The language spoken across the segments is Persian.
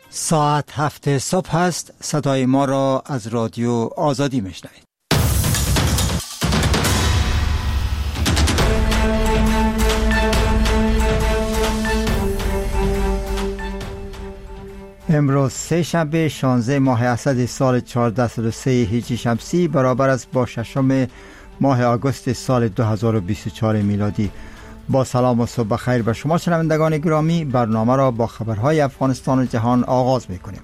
ساعت 7 صبح است. صدای ما را از رادیو آزادی میشنوید. امروز سه شنبه 16 ماه اسد سال 1403 هجری شمسی برابر است با ششم ماه آگوست سال 2024 میلادی. با سلام و صبح خیر به شما شنوندگان گرامی، برنامه را با خبرهای افغانستان و جهان آغاز می‌کنیم.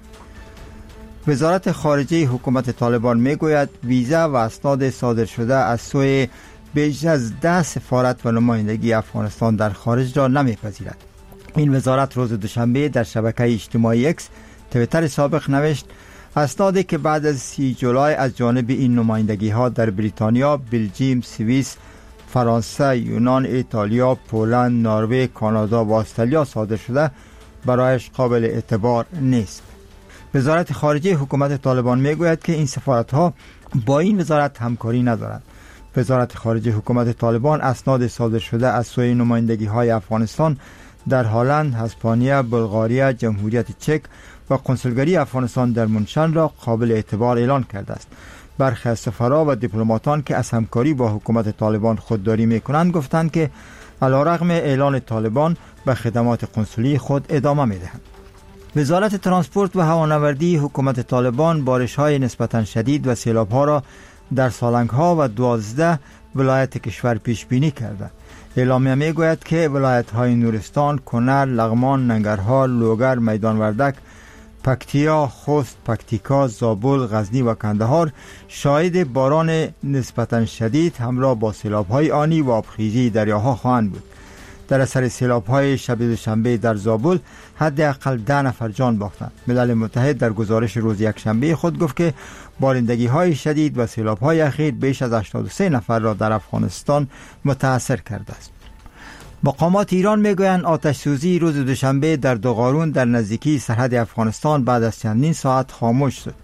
وزارت خارجه حکومت طالبان میگوید ویزا و اسناد صادر شده از سوی بیش از 10 سفارت و نمایندگی افغانستان در خارج را نمیپذیرد. این وزارت روز دوشنبه در شبکه اجتماعی اکس توییتر سابق نوشت اسنادی که بعد از 30 جولای از جانب این نمایندگی ها در بریتانیا، بلژیم، سوئیس، فرانسه، یونان، ایتالیا، پولند، نروژ، کانادا و استرالیا صادر شده برایش قابل اعتبار نیست. وزارت خارجه حکومت طالبان میگوید که این سفارت‌ها با این وزارت همکاری ندارند. وزارت خارجه حکومت طالبان اسناد صادر شده از سوی نمایندگی‌های افغانستان در هلند، اسپانیا، بلغاریا، جمهوریت چک و کنسولگری افغانستان در منشن را قابل اعتبار اعلان کرده است. برخی از سفرا و دیپلماتان که از همکاری با حکومت طالبان خودداری می‌کنند گفتند که علیرغم اعلان طالبان به خدمات کنسولی خود ادامه می‌دهند. وزارت ترانسپورت و هوانوردی حکومت طالبان بارش‌های نسبتاً شدید و سیلاب‌ها را در سالنگ‌ها و 12 ولایت کشور پیش بینی کرده. اعلامیه میگوید که ولایت‌های نورستان، کنر، لغمان، ننگرهار، لوگر، میدان وردک، پکتیا، خوست، پکتیکا، زابل، غزنی و کندهار شاهد باران نسبتاً شدید همراه با سیلاب‌های آنی و آبخیزی دریاها خواهند بود. در اثر سیلاب‌های شب دوشنبه در زابل حداقل 10 نفر جان باختند. ملل متحد در گزارش روز یکشنبه خود گفت که بارندگی‌های شدید و سیلاب‌های اخیر بیش از 83 نفر را در افغانستان متاثر کرده است. مقامات ایران میگویند آتش سوزی روز دوشنبه در دوغارون در نزدیکی سرحد افغانستان بعد از چندین ساعت خاموش شد.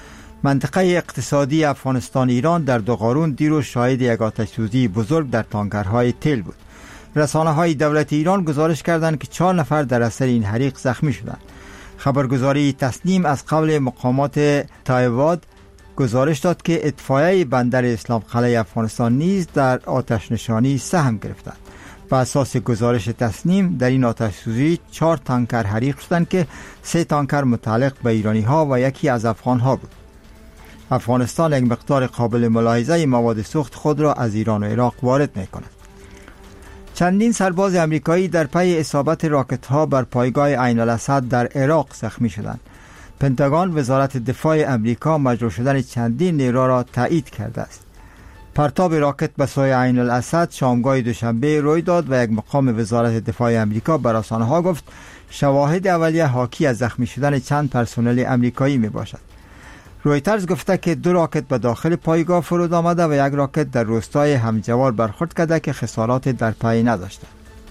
منطقه اقتصادی افغانستان ایران در دوغارون دیروز شاهد یک آتش سوزی بزرگ در تانکرهای تیل بود. رسانه‌های دولت ایران گزارش کردند که 4 نفر در اثر این حریق زخمی شدند. خبرگزاری تسنیم از قبل مقامات تایواد گزارش داد که اطفائیه بندر اسلام قلعه افغانستان نیز در آتش نشانی سهم گرفتند. بر اساس گزارش تسنیم در این آتش سوزی 4 تانکر حریق شدند که 3 تانکر متعلق به ایرانی ها و یکی از افغان ها بود. افغانستان یک مقدار قابل ملاحظه مواد سوخت خود را از ایران و عراق وارد می کند. چندین سرباز امریکایی در پی اصابت راکت ها بر پایگاه عین الاسد در عراق زخمی شدند. پنتاگون وزارت دفاع امریکا مجروح شدن چندین نیرو را تایید کرده است. پرتاب راکت به سوی عین الاسد شامگاه دوشنبه روی داد و یک مقام وزارت دفاع امریکا به رسانه‌ها گفت شواهد اولیه حاکی از زخمی شدن چند پرسنل امریکایی می باشد. رویترز گفته که 2 راکت به داخل پایگاه فرود آمده و 1 راکت در روستای همجوار برخورد کرده که خسارات در پی نداشته.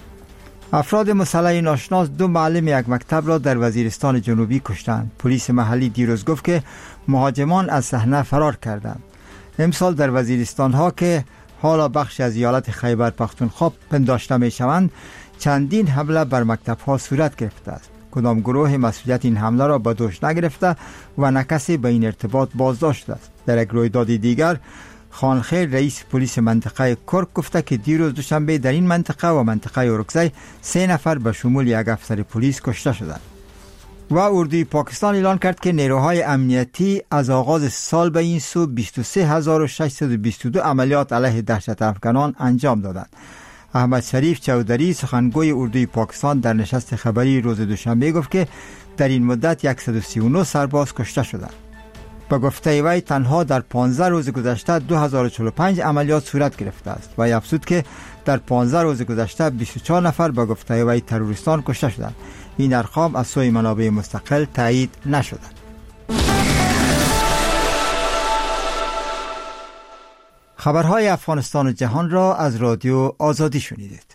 افراد مسلح ناشناس 2 معلم یک مکتب را در وزیرستان جنوبی کشتند. پلیس محلی دیروز گفت که مهاجمان از صحنه فرار کردند. امسال در وزیرستان ها که حالا بخش از ایالت خیبر پختونخوا پنداشته می شوند چندین حمله بر مکتب ها صورت گرفته است. کدام گروه مسئولیت این حمله را به دوش نگرفته و نه کسی به این ارتباط بازداشت شده است. در یک رویداد دیگر خانخیر رئیس پلیس منطقه کرک گفته که دیروز دوشنبه در این منطقه و منطقه اورکزی 3 نفر به شمول 1 افسر پلیس کشته شدند. و اردوی پاکستان اعلان کرد که نیروهای امنیتی از آغاز سال به این سو 23622 عملیات علیه دهشت افکنان انجام دادند. احمد شریف چودری سخنگوی اردوی پاکستان در نشست خبری روز دوشنبه گفت که در این مدت 139 سرباز کشته شدند. به گفته وی تنها در 15 روز گذشته 2045 عملیات صورت گرفته است و افزود که در 15 روز گذشته 24 نفر به گفته وی تروریستان کشته شدند. این ارقام از سوی منابع مستقل تایید نشدند. خبرهای افغانستان و جهان را از رادیو آزادی شنیدید.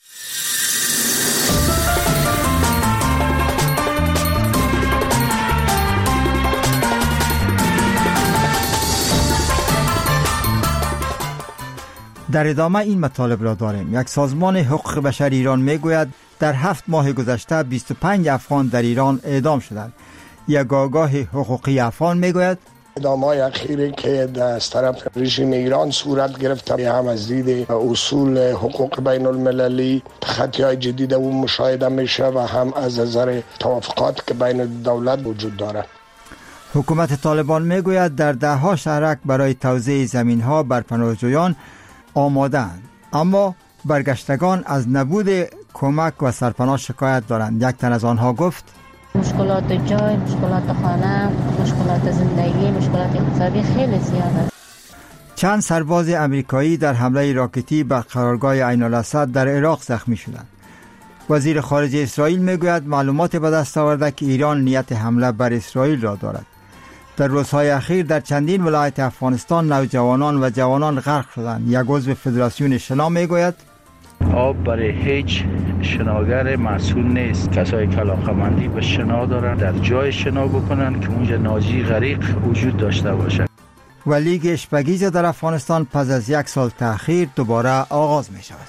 در ادامه این مطالب را داریم. یک سازمان حقوق بشر ایران میگوید در 7 ماه گذشته 25 افغان در ایران اعدام شدند. یک آگاه حقوقی افغان میگوید اقدامات اخیری که از طرف رژیم ایران صورت گرفته هم از دید اصول حقوق بین المللی خطی‌های جدید و مشاهده میشه و هم از نظر توافقات که بین دولت وجود داره. حکومت طالبان میگوید در دهها شهرک برای توزیع زمین‌ها بر پناهجویان آماده‌اند، اما برگشتگان از نبود کمک و سرپناه شکایت دارند. یک تن از آنها گفت مشکلات جای، مشکلات خانه، مشکلات زندگی، مشکلات اقتصادی خیلی زیاد است. چند سرباز امریکایی در حمله راکتی بر قرارگاه عین الاسد در عراق زخمی شدند. وزیر خارجه اسرائیل میگوید معلومات به دست آورده که ایران نیت حمله بر اسرائیل را دارد. در روزهای اخیر در چندین ولایت افغانستان نوجوانان و جوانان غرق شدند. یک عضو فدراسیون شنا میگوید آب برای هیچ شناگر مسئول نیست. کسایی که علاقه‌مندی به شنا دارن در جای شنا بکنن که اونجا ناجی غریق وجود داشته باشه. و لیگ اشپگیز در افغانستان پس از 1 سال تأخیر دوباره آغاز می شود.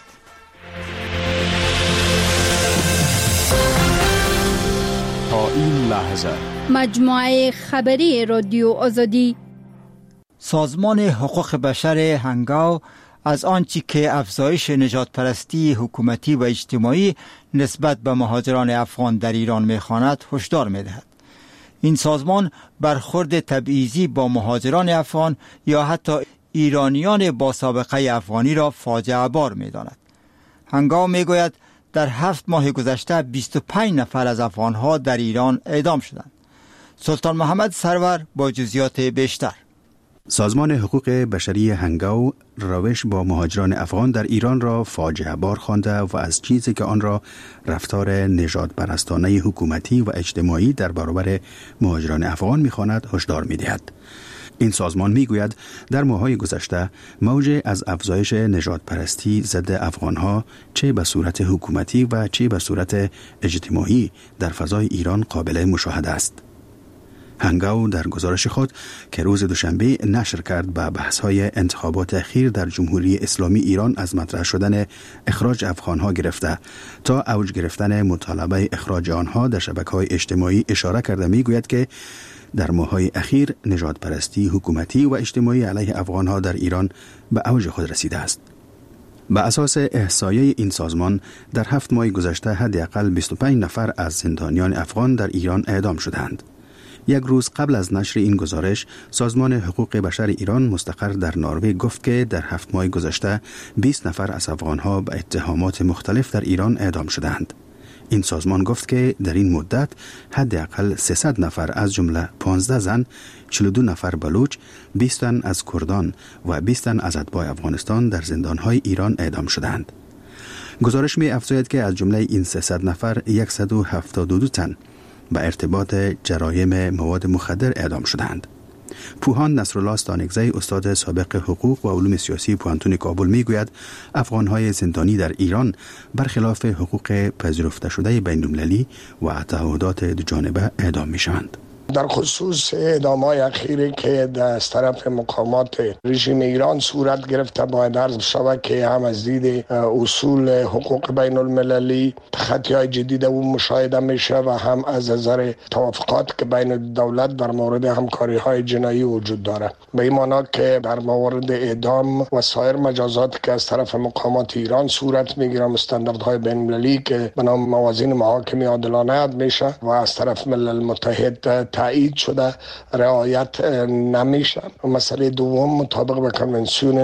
تا این لحظه مجموعه خبری رادیو آزادی. سازمان حقوق بشر هنگاو از آنچه که افزایش نژاد پرستی حکومتی و اجتماعی نسبت به مهاجران افغان در ایران می‌خواند هشدار می‌دهد. این سازمان برخورد تبعیضی با مهاجران افغان یا حتی ایرانیان با سابقه افغانی را فاجعه بار می‌داند. هنگاو می‌گوید در 7 ماه گذشته 25 نفر از افغان‌ها در ایران اعدام شدند. سلطان محمد سرور با جزئیات بیشتر. سازمان حقوق بشری هنگاو روش با مهاجران افغان در ایران را فاجعه بار خوانده و از چیزی که آن را رفتار نژاد پرستانه حکومتی و اجتماعی در برابر مهاجران افغان می‌خواند هشدار می‌دهد. این سازمان میگوید در ماه‌های گذشته موج از افزایش نژاد پرستی ضد افغان‌ها چه به صورت حکومتی و چه به صورت اجتماعی در فضای ایران قابل مشاهده است. هنگاو در گزارش خود که روز دوشنبه نشر کرد به بحث‌های انتخابات اخیر در جمهوری اسلامی ایران از مطرح شدن اخراج افغان‌ها گرفته تا اوج گرفتن مطالبه اخراج آنها در شبکه‌های اجتماعی اشاره کرده میگوید که در ماه‌های اخیر نژاد پرستی حکومتی و اجتماعی علیه افغان‌ها در ایران به اوج خود رسیده است. به اساس احصایه این سازمان در 7 ماه گذشته حداقل 25 نفر از زندانیان افغان در ایران اعدام شدند. یک روز قبل از نشر این گزارش، سازمان حقوق بشر ایران مستقر در نروژ گفت که در 7 ماه گذشته 20 نفر از افغان‌ها به اتهامات مختلف در ایران اعدام شدند. این سازمان گفت که در این مدت حداقل 300 نفر از جمله 15 زن، 42 نفر بلوچ، 20 تن از کردان و 20 تن از اتباع افغانستان در زندان‌های ایران اعدام شدند. گزارش می افزاید که از جمله این 300 نفر 172 تن به ارتباط جرایم مواد مخدر اعدام شدند. پوهان نصرالله استانکزی استاد سابق حقوق و علوم سیاسی پوهنتون کابل میگوید افغان‌های زندانی در ایران برخلاف حقوق پذیرفته شده بین‌المللی و تعهدات دوجانبه اعدام میشوند. در خصوص اعدام‌های اخیری که از طرف مقامات رژیم ایران صورت گرفته باید عرض شود که هم از دید اصول حقوق بین المللی خطی‌های جدید و مشاهده میشه و هم از نظر توافقات که بین دولت در مورد همکاری‌های جنایی وجود داره. به این معنی که در مورد اعدام و سایر مجازات که از طرف مقامات ایران صورت میگیره استانداردهای بین المللی که به نام موازین محاکمه عادلانه میشه و از طرف ملل متحد تایید شده رعایت نمیشن. مسئله دوم مطابق به کنونسیون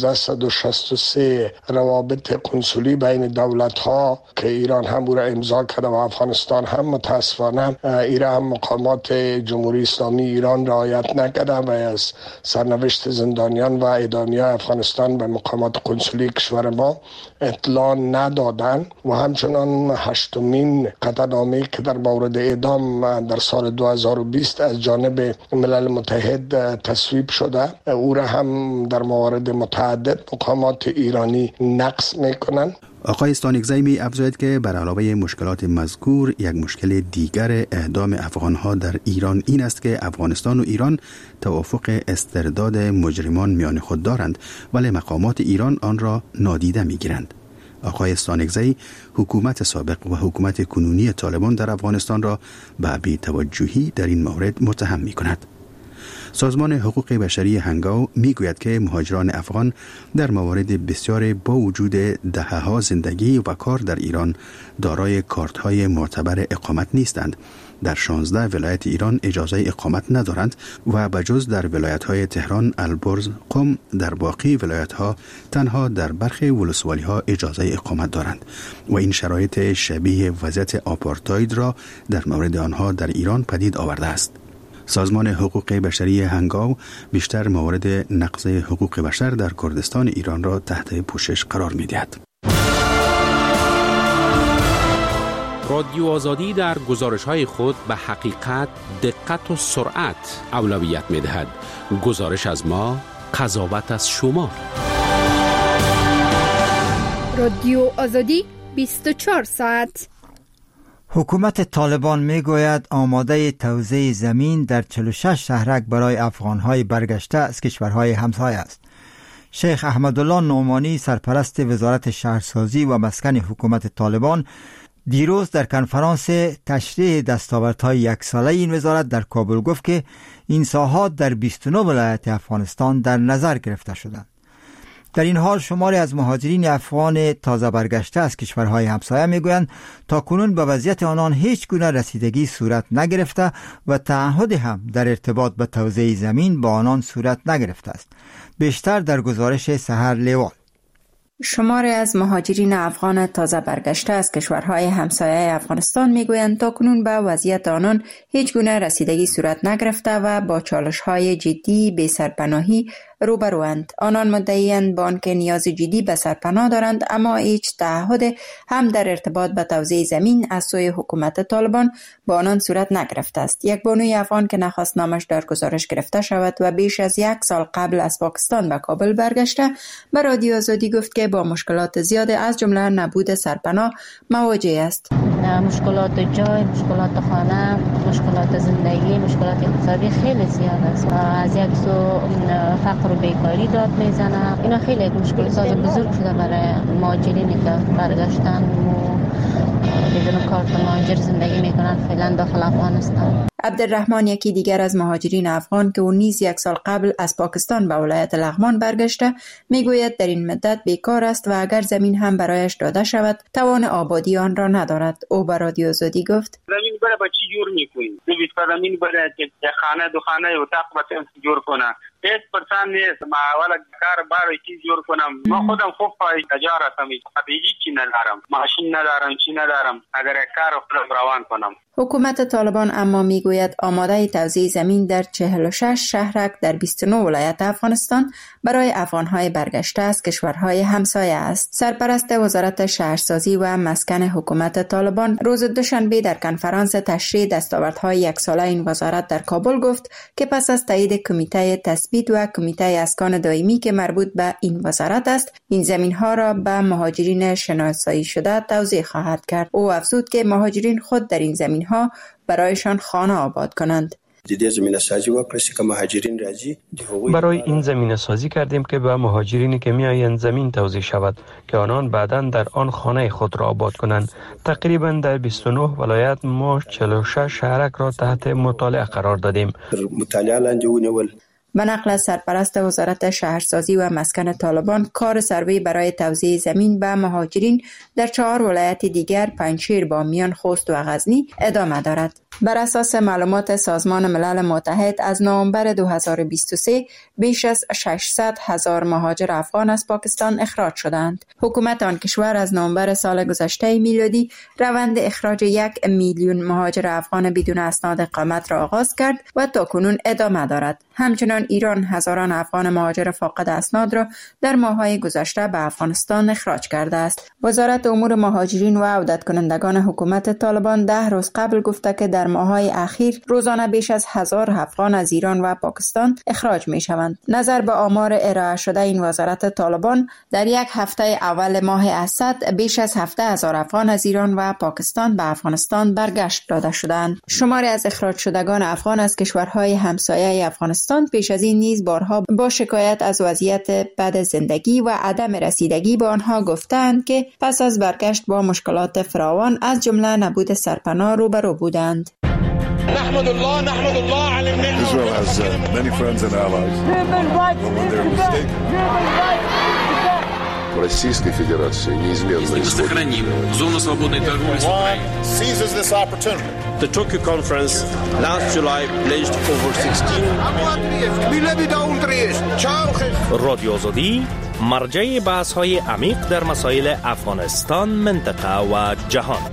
1963 روابط کنسولی بین دولت ها که ایران هم او را امضا کرده و افغانستان هم متاسفانه ایران هم مقامات جمهوری اسلامی ایران رعایت نکرده و از سرنوشت زندانیان و اعدامیان افغانستان به مقامات کنسولی کشور ما اطلاع ندادن و همچنان 8مین قطعنامه‌ای که در مورد اعدام در سال 2020 از جانب ملل متحد تصویب شده او را هم در موارد متعدد مقامات ایرانی نقض میکنن. آقای استانکزی می افزاید که بر علاوه مشکلات مذکور یک مشکل دیگر اعدام افغانها در ایران این است که افغانستان و ایران توافق استرداد مجرمان میان خود دارند ولی مقامات ایران آن را نادیده می گیرند. آقای استانکزی حکومت سابق و حکومت کنونی طالبان در افغانستان را به بی‌توجهی در این مورد متهم می‌کند. سازمان حقوق بشری هنگاو میگوید که مهاجران افغان در موارد بسیار با وجود دهه‌ها زندگی و کار در ایران دارای کارت‌های معتبر اقامت نیستند. در 16 ولایت ایران اجازه اقامت ندارند و بجز در ولایت‌های تهران، البرز، قم، در باقی ولایت‌ها تنها در برخی ولسوالی‌ها اجازه اقامت دارند و این شرایط شبیه وضعیت آپارتاید را در مورد آنها در ایران پدید آورده است. سازمان حقوق بشری هنگاو بیشتر موارد نقض حقوق بشر در کردستان ایران را تحت پوشش قرار می‌دهد. رادیو آزادی در گزارش‌های خود به حقیقت، دقت و سرعت اولویت می‌دهد. گزارش از ما، قضاوت از شما. رادیو آزادی 24 ساعت. حکومت طالبان میگوید آماده توزیع زمین در 46 شهرک برای افغانهای برگشته از کشورهای همسایه است. شیخ احمدالله نعمانی سرپرست وزارت شهرسازی و مسکن حکومت طالبان دیروز در کنفرانس تشریح دستاوردهای یک ساله این وزارت در کابل گفت که این ساحات در 29 ولایت افغانستان در نظر گرفته شدند. در این حال شماری از مهاجرین افغان تازه برگشته از کشورهای همسایه میگویند تا کنون به وضعیت آنان هیچ گونه رسیدگی صورت نگرفته و تعهد هم در ارتباط به توزیع زمین با آنان صورت نگرفته است. بیشتر در گزارش سحر لیوال. شماری از مهاجرین افغان تازه برگشته از کشورهای همسایه افغانستان میگویند تاکنون به وضعیت آنان هیچ گونه رسیدگی صورت نگرفته و با چالش‌های جدی به سرپناهی روبروند. آنان مدعی‌اند با آنکه نیاز جدی به سرپناه دارند اما هیچ تعهد هم در ارتباط به توزیع زمین از سوی حکومت طالبان با آنان صورت نگرفته است. یک بانوی افغان که نخواست نامش در گزارش گرفته شود و بیش از 1 سال قبل از پاکستان به کابل برگشته به رادیو آزادی گفت که با مشکلات زیاد از جمله نبود سرپناه مواجه است. مشکلات جای، مشکلات خانه، مشکلات زندگی، مشکلات اقتصادی خیلی زیاد است. از یک سو فقر و بیکاری داد میزنه. اینا خیلی مشکلات بزرگ شده برای مهاجرینی که برگشتن و بدون کارت مهاجر زندگی میکنن فعلا داخل افغانستان. عبدالرحمن یکی دیگر از مهاجرین افغان که او نیز 1 سال قبل از پاکستان به ولایت لغمان برگشته میگوید در این مدت بیکار است و اگر زمین هم برایش داده شود توان آبادی آن را ندارد. او به رادیو آزادی گفت زمین برای با چی جور میکنیم؟ زمین برای خانه دو خانه و اتاق بچه جور کنه 1% نیست. ما اولا کار برای چی جور کنم؟ ما خودم خوب پای تجار هستم، هیچی ندارم، ماشین ندارم، چی ندارم. اگر کار خودم روان کنم. حکومت طالبان اما میگوید آماده توزیع زمین در 46 شهرک در 29 ولایت افغانستان برای افغانهای برگشته از کشورهای همسایه است. سرپرست وزارت شهرسازی و مسکن حکومت طالبان روز دوشنبه در کنفرانس تشریح دستاوردهای 1 ساله این وزارت در کابل گفت که پس از تایید کمیته تثبیت و کمیته اسکان دائمی که مربوط به این وزارت است، این زمین‌ها را به مهاجرین شناسایی شده توزیع خواهد کرد. او افزود که مهاجرین خود در این زمین‌ها برایشان خانه آباد کنند. برای این زمینه سازی کردیم که به مهاجرینی که میآیند زمین توزیع شود که آنان بعداً در آن خانه خود را آباد کنند. تقریباً در 29 ولایت ما 46 شهرک را تحت مطالعه قرار دادیم. به نقل از سرپرست وزارت شهرسازی و مسکن طالبان، کار سروی برای توزیع زمین به مهاجرین در 4 ولایت دیگر پنجشیر، بامیان، خوست و غزنی ادامه دارد. بر اساس معلومات سازمان ملل متحد از نوامبر 2023 بیش از 600,000 مهاجر افغان از پاکستان اخراج شدند. حکومت آن کشور از نوامبر سال گذشته میلادی روند اخراج 1 میلیون مهاجر افغان بدون اسناد اقامت را آغاز کرد و تاکنون ادامه دارد. همچنان ایران هزاران افغان مهاجر فاقد اسناد را در ماه‌های گذشته به افغانستان اخراج کرده است. وزارت امور مهاجرین و عودت کنندگان حکومت طالبان 10 روز قبل گفته که در ماه‌های اخیر روزانه بیش از 1000 افغان از ایران و پاکستان اخراج می‌شوند. نظر به آمار ارائه شده این وزارت طالبان، در 1 هفته اول ماه اسد بیش از 7000 افغان از ایران و پاکستان به افغانستان برگشت داده شدند. شماری از اخراج شدگان افغان از کشورهای همسایه افغانستان افغانستان پیش از این نیز بارها با شکایت از وضعیت بد زندگی و عدم رسیدگی به آنها گفتند که پس از برگشت با مشکلات فراوان از جمله نبود سرپناه روبرو بودند. نحمد الله على النعمة. Israel has many friends and allies. Российской Федерации неизменно сохраним зону свободной торговли с Украиной. Seizes this opportunity. The Tokyo conference last July pledged over 16 رادیو آزادی مرجع بحث‌های عمیق در مسائل افغانستان، منطقه و جهان.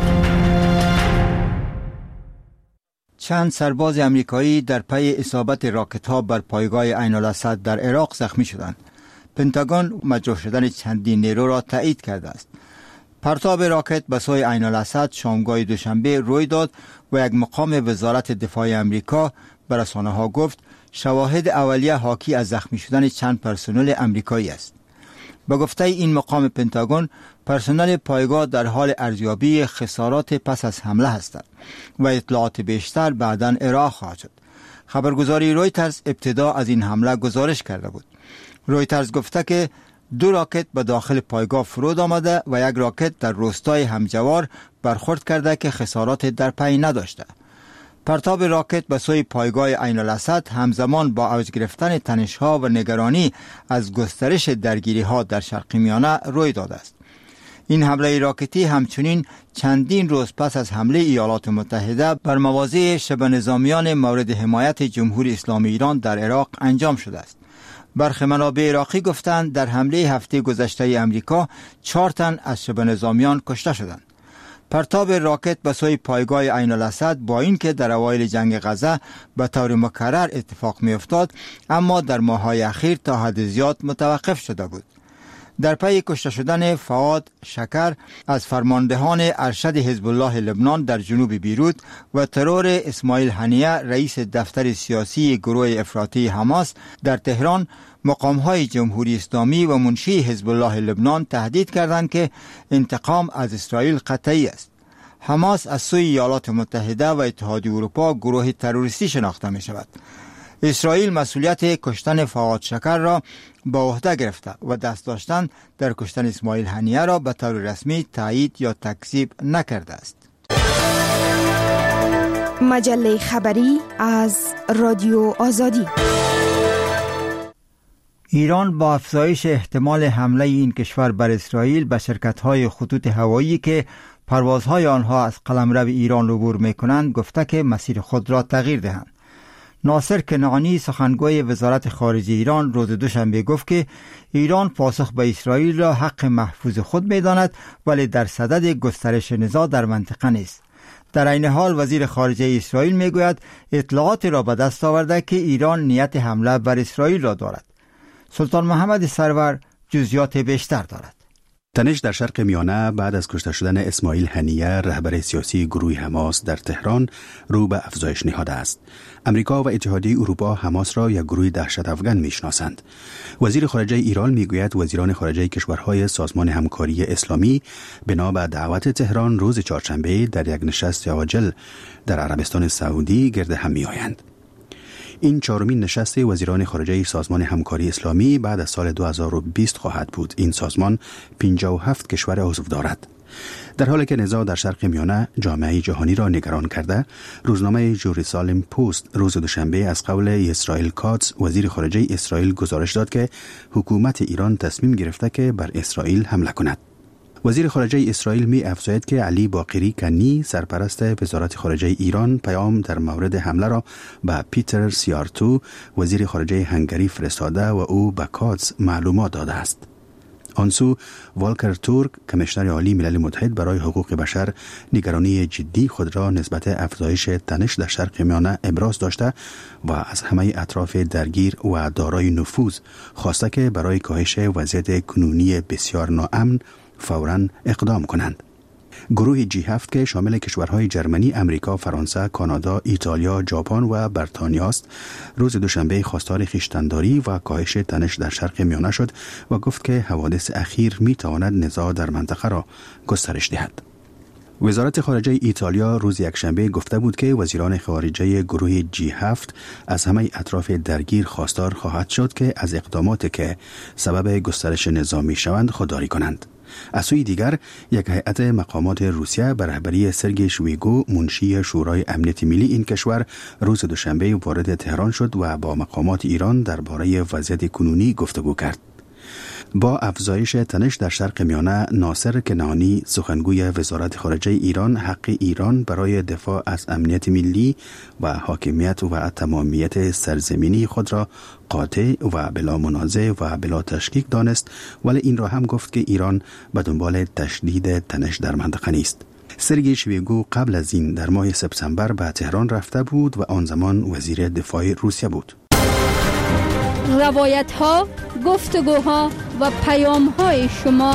چند سرباز امریکایی در پی اصابت راکت‌ها بر پایگاه عین الاسد در عراق زخمی شدند. پنتاگون مجروح شدن چندین نیرو را تایید کرده است. پرتاب راکت به سوی عین الاسد شامگاه دوشنبه روی داد و یک مقام وزارت دفاع امریکا به رسانه‌ها گفت شواهد اولیه حاکی از زخمی شدن چند پرسنل امریکایی است. با گفته این مقام پنتاگون، پرسنل پایگاه در حال ارزیابی خسارات پس از حمله هستند و اطلاعات بیشتر بعداً ارائه خواهد شد. خبرگزاری رویترز ابتدا از این حمله گزارش کرده بود. رویترز گفته که 2 راکت به داخل پایگاه فرود آمده و 1 راکت در روستای همجوار برخورد کرده که خسارات در پی نداشته. پرتاب راکت به سوی پایگاه عین الاسد همزمان با اوج گرفتن تنش‌ها و نگرانی از گسترش درگیری‌ها در شرق میانه روی داده است. این حمله راکتی همچنین چندین روز پس از حمله ایالات متحده بر مواضع شبه نظامیان مورد حمایت جمهوری اسلامی ایران در عراق انجام شده است. برخی منابع عراقی گفتند در حمله هفته گذشته امریکا 4 تن از شبه نظامیان کشته شدند. پرتاب راکت به سوی پایگاه عین الاسد با اینکه در اوایل جنگ غزه به طور مکرر اتفاق می افتاد، اما در ماه‌های اخیر تا حد زیاد متوقف شده بود. در پی کشته شدن فؤاد شکر از فرماندهان ارشد حزب الله لبنان در جنوب بیروت و ترور اسماعیل هنیه رئیس دفتر سیاسی گروه افراطی حماس در تهران، مقام‌های جمهوری اسلامی و منشی حزب الله لبنان تهدید کردند که انتقام از اسرائیل قطعی است. حماس از سوی ایالات متحده و اتحادیه اروپا گروه تروریستی شناخته می شود. اسرائیل مسئولیت کشتن فؤاد شکر را به عهده گرفته و دست داشتن در کشتن اسماعیل هنیه را به طور رسمی تایید یا تکذیب نکرده است. مجله خبری از رادیو آزادی. ایران با افزایش احتمال حمله این کشور بر اسرائیل به شرکت‌های خطوط هوایی که پروازهای آنها از قلمرو ایران عبور می‌کنند گفته که مسیر خود را تغییر دهند. ناصر کنعانی سخنگوی وزارت خارجه ایران روز دوشنبه گفت که ایران پاسخ به اسرائیل را حق محفوظ خود می‌داند، ولی در صدد گسترش نزاع در منطقه نیست. در عین حال وزیر خارجه اسرائیل میگوید اطلاعات را به دست آورده که ایران نیت حمله بر اسرائیل را دارد. سلطان محمد سرور جزئیات بیشتر دارد. تنش در شرق میانه بعد از کشته شدن اسماعیل هنیه رهبر سیاسی گروه حماس در تهران رو به افزایش نهاده است. امریکا و اتحادیه اروپا حماس را یک گروه دهشت افکن میشناسند. وزیر خارجه ایران میگوید وزیران خارجه کشورهای سازمان همکاری اسلامی بنا به دعوت تهران روز چهارشنبه در یک نشست عاجل در عربستان سعودی گرد هم میآیند. این 4مین نشست وزیران خارجه سازمان همکاری اسلامی بعد از سال 2020 خواهد بود. این سازمان 57 کشور عضو دارد. در حالی که نزاع در شرق میانه جامعه جهانی را نگران کرده، روزنامه جروسالم پست روز دوشنبه از قول اسرائیل کاتز وزیر خارجه اسرائیل گزارش داد که حکومت ایران تصمیم گرفته که بر اسرائیل حمله کند. وزیر خارجه اسرائیل می افزاید که علی باقری کنی سرپرست وزارت خارجه ایران پیام در مورد حمله را به پیتر سیارتو وزیر خارجه هنگری فرستاده و او به کاتز معلومات داده است. آنسو والکر تورک کمیشنر عالی ملل متحد برای حقوق بشر نگرانی جدی خود را نسبت افزایش تنش در شرق میانه ابراز داشته و از همه اطراف درگیر و دارای نفوذ خواسته که برای کاهش وضعیت کنونی بسیار ناامن فوراً اقدام کنند. گروه G7 که شامل کشورهای جرمنی، امریکا، فرانسه، کانادا، ایتالیا، ژاپن و بریتانیا است، روز دوشنبه خواستار خویشتن‌داری و کاهش تنش در شرق میانه شد و گفت که حوادث اخیر می تواند نزاع در منطقه را گسترش دهد. وزارت خارجه ایتالیا روز یکشنبه گفته بود که وزیران خارجه گروه G7 از همه اطراف درگیر خواستار خواهد شد که از اقداماتی که سبب گسترش نظامی شوند خودداری کنند. از سوی دیگر یک هیئت مقامات روسیه به رهبری سرگئی شویگو منشی شورای امنیت ملی این کشور روز دوشنبه وارد تهران شد و با مقامات ایران درباره وضعیت کنونی گفتگو کرد. با افزایش تنش در شرق میانه، ناصر کنعانی سخنگوی وزارت خارجه ایران حق ایران برای دفاع از امنیت ملی و حاکمیت و تمامیت سرزمینی خود را قاطع و بلا منازع و بلا تشکیک دانست، ولی این را هم گفت که ایران به دنبال تشدید تنش در منطقه نیست. سرگئی شویگو قبل از این در ماه سپتامبر به تهران رفته بود و آن زمان وزیر دفاع روسیه بود. روایت ها، گفتگوها و پیام های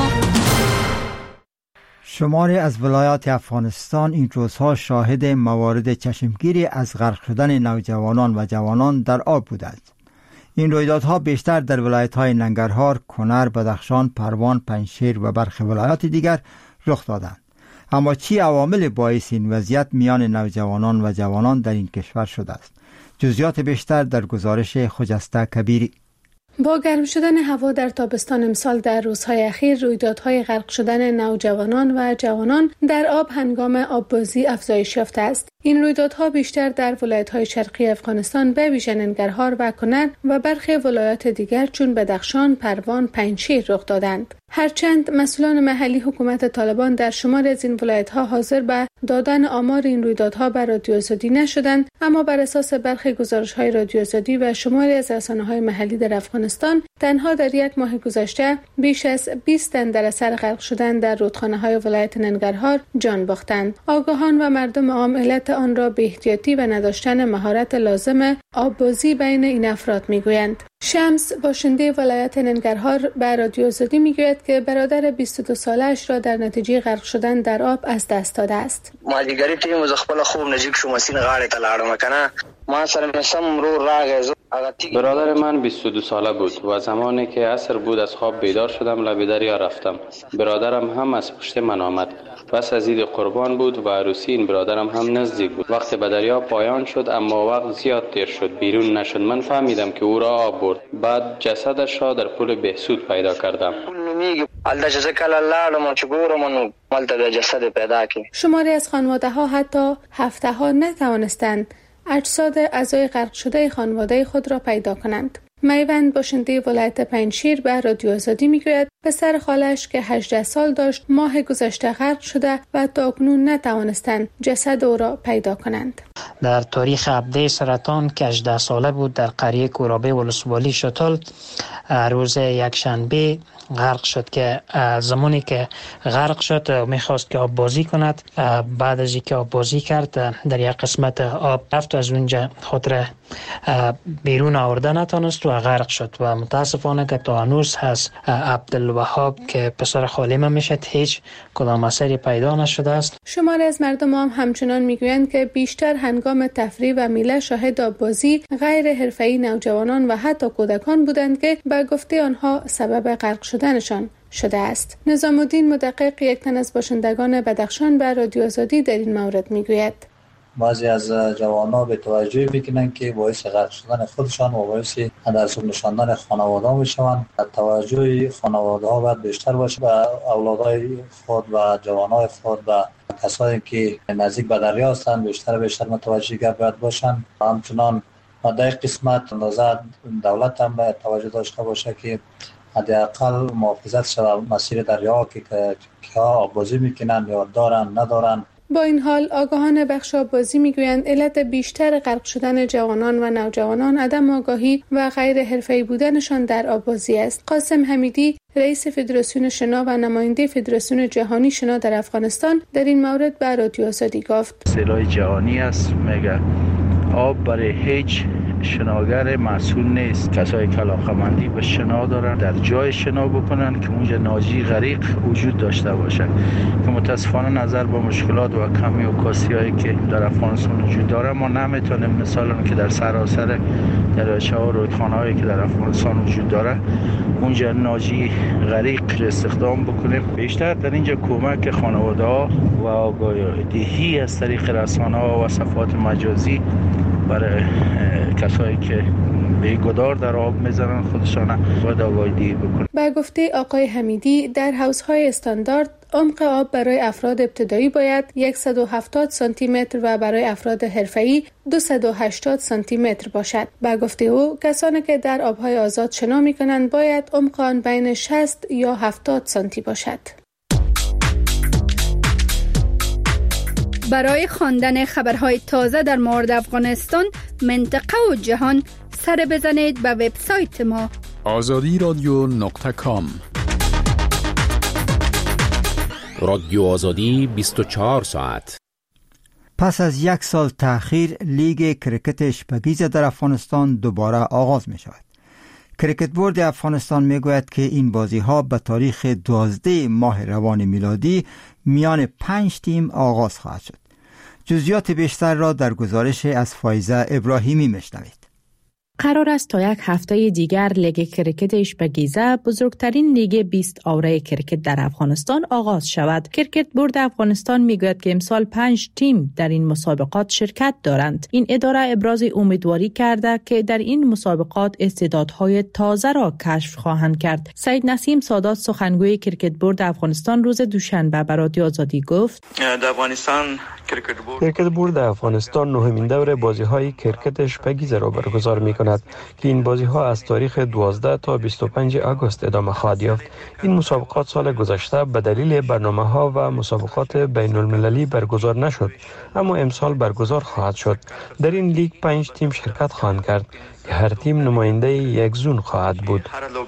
شماری از ولایات افغانستان این روزها شاهد موارد چشمگیری از غرق شدن نوجوانان و جوانان در آب بودند. این رویدادها بیشتر در ولایت‌های ننگرهار، کنر، بدخشان، پروان، پنجشیر و برخی ولایات دیگر رخ دادند. اما چی عوامل باعث این وضعیت میان نوجوانان و جوانان در این کشور شده است؟ جزئیات بیشتر در گزارش خجسته کبیری. با گرم شدن هوا در تابستان امسال در روزهای اخیر رویدادهای غرق شدن نوجوانان و جوانان در آب هنگام آببازی افزایش یافته است. این رویدادها بیشتر در ولایت‌های شرقی افغانستان به ویژه ننگرهار و کنر و برخی ولایات دیگر چون بدخشان، پروان، پنجشیر رخ دادند. هرچند مسئولان محلی حکومت طالبان در شمار از این ولایت‌ها حاضر به دادن آمار این رویدادها بر رادیو آزادی نشدند، اما بر اساس برخی گزارش‌های رادیو آزادی و شماری از رسانه‌های محلی در افغانستان، تنها در یک ماه گذشته بیش از 20 تن در اثر غرق شدن در رودخانه‌های ولایت ننگرهار جان باختند. آگاهان و مردم عام علت آن را به احتیاطی و نداشتن مهارت لازم آببازی بین این افراد میگویند. شمس باشنده ولایت ننگرهار به رادیو آزادی میگوید که برادر 22 سالش را در نتیجه غرق شدن در آب از دست داده است. ما دیگری تیم ز خپل خوب نزدیک شو مسین غاړه ته لاړم کنه ما سره سم رو راغ. برادر من 22 ساله بود و زمانی که عصر بود از خواب بیدار شدم لب دریا رفتم. برادرم هم از پشت من آمد. پس از عید قربان بود و عروسی این برادرم هم نزدیک بود. وقت به دریا پایان شد اما وقت زیاد دیر شد، بیرون نشد. من فهمیدم که او را آب برد. بعد جسدش را در پل بهسود پیدا کردم. شماری از خانواده‌ها حتی هفته‌ها نتوانستند اجساد اعضای غرق شده خانواده خود را پیدا کنند. میوند باشنده ولایت پنجشیر به رادیو آزادی میگوید پسر خالش که 18 سال داشت ماه گذشته غرق شده و تاکنون نتوانستند جسد او را پیدا کنند. در تاریخ عبده سرطان که 18 ساله بود در قریه کورابه ولسوالی شتل روز یکشنبه غرق شد که زمانی که غرق شد میخواست که آب بازی کند. بعد از اینکه آب بازی کرد در یک قسمت آب رفت و از اونجا خود را بیرون آورده نتونست و غرق شد و متاسفانه که تا هنوز هست عبدالوهاب که پسر خالیم میشد هیچ کدام اثری پیدا نشده است. شماری از مردم هم همچنان میگویند که بیشتر هنگام تفریح و میله شاهد آببازی غیر حرفه‌ای نوجوانان و حتی کودکان بودند که به گفته آنها سبب غرق شدنشان شده است. نظام الدین مدقق یک تن از باشندگان بدخشان به رادیو آزادی در این مورد میگوید بعضی از جوانان به توجه میکنن که باعث غرق شدن خودشان و باعث هدرسون نشاندن خانواده میشوند. توجه خانواده ها باید بیشتر باشه و اولادای خود و جوانای خود و کسایی که نزدیک به دریا هستند بیشتر متوجه باید باشند. همچنان در قسمت اندازه دولت هم باید توجه داشته باشه که حداقل محافظت شود مسیر دریا که آببازی میکنن یا دارن ندارن. با این حال آگاهان بخش آببازی میگویند علت بیشتر غرق شدن جوانان و نوجوانان عدم آگاهی و غیر حرفه‌ای بودنشان در آببازی است. قاسم حمیدی رئیس فدراسیون شنا و نماینده فدراسیون جهانی شنا در افغانستان در این مورد به رادیو آزادی گفت اصطلاح جهانی است، میگه آب برای هیچ شناگر مسئول نیست. کسای کلاغمندی به شنا دارن در جای شنا بکنن که اونجا ناجی غریق وجود داشته باشه که متاسفانه نظر با مشکلات و کمی و کاسی‌هایی که در افغانستان وجود داره ما نمیتونیم مثلا که در سراسر دریاچه‌ها و رودخانه‌هایی که در افغانستان وجود داره اونجا ناجی غریق استخدام بکنیم. بیشتر در اینجا کمک خانواده‌ها و آگاهی از طریق رسانه‌ها و صفحات مجازی برای کسایی که به گدار در آب میزنن خودشان باید آگاهی بکنن. به گفته آقای حمیدی در حوض‌های استاندارد عمق آب برای افراد ابتدایی باید 170 سانتی متر و برای افراد حرفه‌ای 280 سانتی متر باشد. به گفته او کسانی که در آب‌های آزاد شنا می‌کنند باید عمق آن بین 60 یا 70 سانتی باشد. برای خواندن خبرهای تازه در مورد افغانستان، منطقه و جهان سر بزنید به وبسایت ما azadiradyo.com. رادیو آزادی 24 ساعت. پس از 1 سال تأخیر لیگ کرکت اشپگیز در افغانستان دوباره آغاز می شود. کرکت بورد افغانستان می گوید که این بازی ها به تاریخ 12 ماه روان میلادی میان 5 تیم آغاز خواهد شد. جزئیات بیشتر را در گزارش از فایزه ابراهیمی میشنوید. قرار است تا یک هفته دیگر لیگ کرکت اشپگیزه، بزرگترین لیگ 20 آوره کرکت در افغانستان آغاز شود. کرکت بورد افغانستان میگوید که امسال 5 تیم در این مسابقات شرکت دارند. این اداره ابراز امیدواری کرده که در این مسابقات استعدادهای تازه را کشف خواهند کرد. سید نسیم سادات سخنگوی کرکت بورد افغانستان روز دوشنبه به رادیو آزادی گفت: در افغانستان کرکت بورد افغانستان نهمین دور بازی‌های کرکت اشپگیزه را برگزار می‌کند که این بازی‌ها از تاریخ 12 تا 25 آگوست ادامه خواهد یافت. این مسابقات سال گذشته به دلیل برنامه‌ها و مسابقات بین‌المللی برگزار نشد، اما امسال برگزار خواهد شد. در این لیگ 5 تیم شرکت خواهند کرد که هر تیم نماینده یک زون خواهد بود.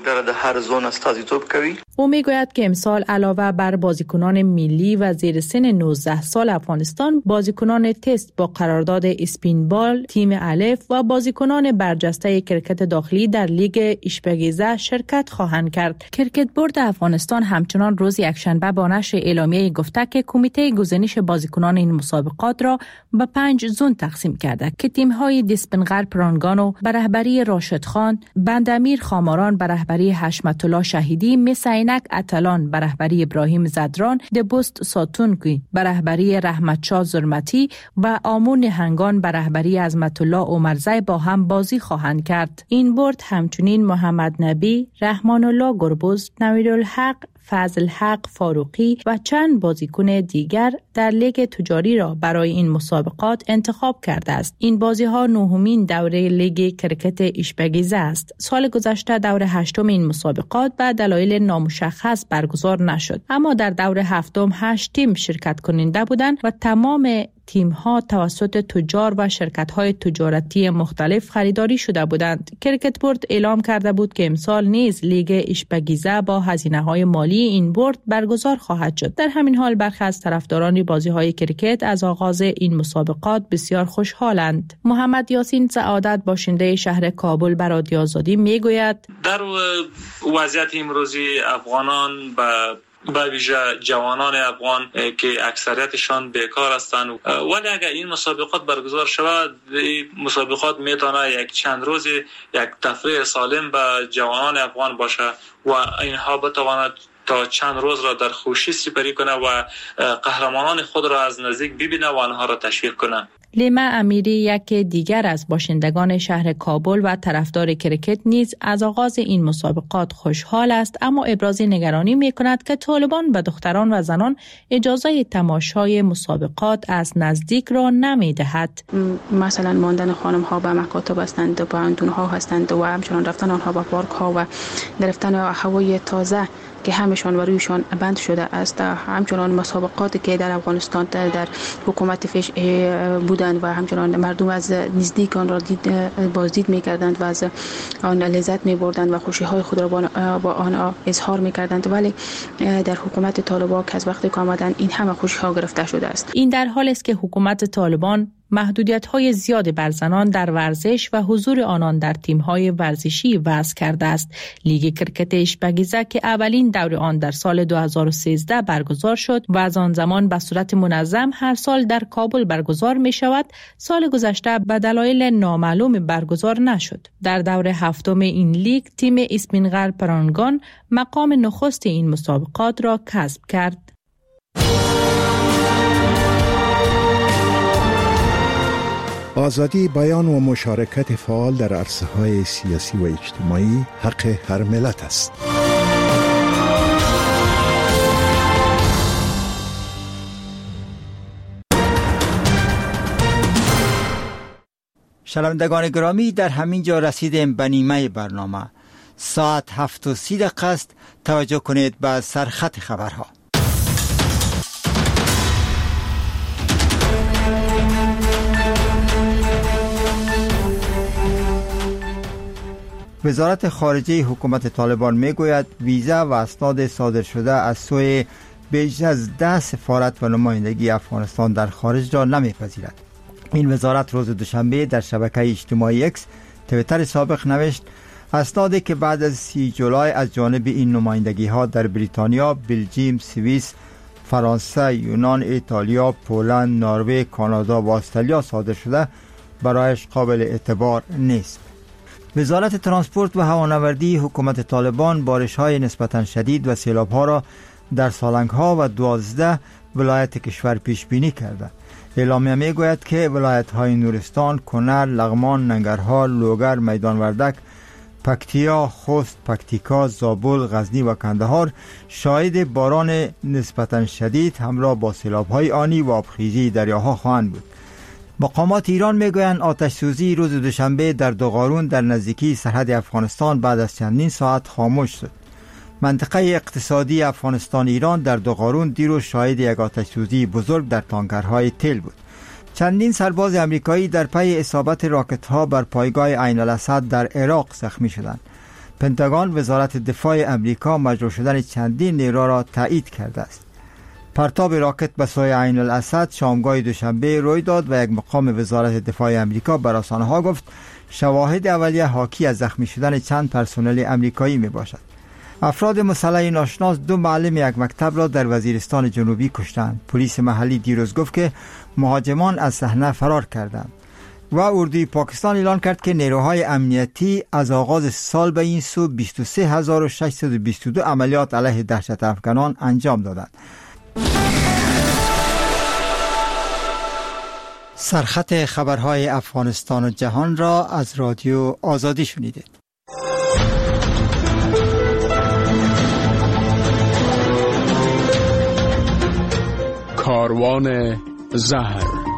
هر زون استازیتوب کوي. او میگوید که امسال علاوه بر بازیکنان ملی و زیر سن 19 سال افغانستان، بازیکنان تست با قرارداد اسپینبال، تیم الف و بازیکنان برجسته کرکت داخلی در لیگ اشپگیزه شرکت خواهند کرد. کرکت بورد افغانستان همچنان روز یکشنبه با نشر اعلامیه گفته که کمیته گزینش بازیکنان این مسابقات را به 5 زون تقسیم کرده که تیم‌های دیسپنغر پرانگانو به رهبری راشد خان، بندامیر خاماران به رهبری حشمت الله شهیدی، مسینک اتلان به رهبری ابراهیم زدران، دبست ساتونگی به رهبری رحمتشاه زرمتی و آمون هنگان به رهبری عظمت الله عمرزی با هم بازی خواهند کرد. این بورد همچنین محمد نبی، رحمان الله گربز، نویرالحق، فضل حق فاروقی و چند بازیکن دیگر در لیگ تجاری را برای این مسابقات انتخاب کرده است. این بازی‌ها نهمین دوره لیگ کرکت اشپگیزه است. سال گذشته دوره 8 این مسابقات به دلایل نامشخص برگزار نشد، اما در دوره 7 8 تیم شرکت کننده بودند و تمام تیم‌ها توسط تجار و شرکت‌های تجارتی مختلف خریداری شده بودند. کرکت بورد اعلام کرده بود که امسال نیز لیگ اشپگیزه با هزینه‌های مالی این بورد برگزار خواهد شد. در همین حال برخی از طرفداران بازی‌های کرکت از آغاز این مسابقات بسیار خوشحالند. محمد یاسین سعادت باشنده شهر کابل به رادیو آزادی میگوید: در وضعیت امروزی افغانان به ویژه جوانان افغان که اکثریتشان بیکار هستند، ولی اگر این مسابقات برگزار شود، این مسابقات میتونه یک چند روزی یک تفریح سالم به جوانان افغان باشه و اینها بتواند تا چند روز را در خوشی سپری کنه و قهرمانان خود را از نزدیک ببینه و آنها را تشویق کنه. لیما امیری، یک دیگر از باشندگان شهر کابل و طرفدار کرکت، نیز از آغاز این مسابقات خوشحال است، اما ابراز نگرانی می‌کند که طالبان به دختران و زنان اجازه تماشای مسابقات از نزدیک را نمی‌دهد. مثلا ماندن خانم‌ها به مکاتب هستند و پوهنتون‌ها هستند و همچنان رفتن آنها به پارک‌ها و گرفتن هوای تازه که همشان و رویشان بند شده است. همچنان مسابقاتی که در افغانستان در حکومت فیش بودند و همچنان مردم از نزدیک آن را بازدید می‌کردند و از آن لذت می‌بردند و خوشی‌های خود را با آن اظهار می‌کردند، ولی در حکومت طالبان که از وقتی که آمدن این همه خوشی‌ها گرفته شده است. این در حالی است که حکومت طالبان محدودیت‌های زیاد بر زنان در ورزش و حضور آنان در تیم‌های ورزشی وضع کرده است. لیگ کرکت اشپگیزه که اولین دور آن در سال 2013 برگزار شد و از آن زمان به صورت منظم هر سال در کابل برگزار می‌شود، سال گذشته به دلایل نامعلوم برگزار نشد. در دور هفتم این لیگ تیم اسپینغر پرانگان مقام نخست این مسابقات را کسب کرد. آزادی بیان و مشارکت فعال در عرصه‌های سیاسی و اجتماعی حق هر ملت است. شنوندگان گرامی، در همین جا رسیدیم به نیمه برنامه. ساعت 7:30 است. توجه کنید به سرخط خبرها. وزارت خارجه حکومت طالبان میگوید ویزا و اسناد صادر شده از سوی بیش از 10 سفارت و نمایندگی افغانستان در خارج را نمیپذیرد. این وزارت روز دوشنبه در شبکه اجتماعی اکس توییتر سابق نوشت اسنادی که بعد از 30 جولای از جانب این نمایندگی ها در بریتانیا، بلژیم، سوئیس، فرانسه، یونان، ایتالیا، پولند، نروژ، کانادا و استرالیا صادر شده برایش قابل اعتبار نیست. وزارت ترانسپورت و هوانوردی حکومت طالبان بارش‌های نسبتاً شدید و سیلاب‌ها را در سالنگ‌ها و 12 ولایت کشور پیش بینی کرده. اعلامیه میگوید که ولایت‌های نورستان، کنر، لغمان، ننگرهار، لوگر، میدان وردک، پکتیا، خوست، پکتیکا، زابل، غزنی و کندهار شاهد باران نسبتاً شدید همراه با سیلاب‌های آنی و آبخیزی دریاها خواهند بود. مقامات ایران میگویند آتش سوزی روز دوشنبه در دوغارون در نزدیکی سرحد افغانستان بعد از چندین ساعت خاموش شد. منطقه اقتصادی افغانستان ایران در دوغارون دیروز شاهد یک آتش سوزی بزرگ در تانکرهای تیل بود. چندین سرباز امریکایی در پی اصابت راکت ها بر پایگاه عین الاسد در عراق زخمی شدند. پنتاگون وزارت دفاع امریکا مجروح شدن چندین نیرو را تایید کرده است. پرتاب راکت به سوی عین الاسد شامگاه دوشنبه روی داد و یک مقام وزارت دفاع امریکا بر رسانه‌ها گفت شواهد اولیه حاکی از زخمی شدن چند پرسنل امریکایی می باشد. افراد مسلح ناشناس 2 معلم یک مکتب را در وزیرستان جنوبی کشتند. پلیس محلی دیروز گفت که مهاجمان از صحنه فرار کردند. و اردوی پاکستان اعلان کرد که نیروهای امنیتی از آغاز سال به این سو 23622 عملیات علیه دهشت افغانان انجام دادند. سرخط خبرهای افغانستان و جهان را از رادیو آزادی شنیدید. کاروان زهر.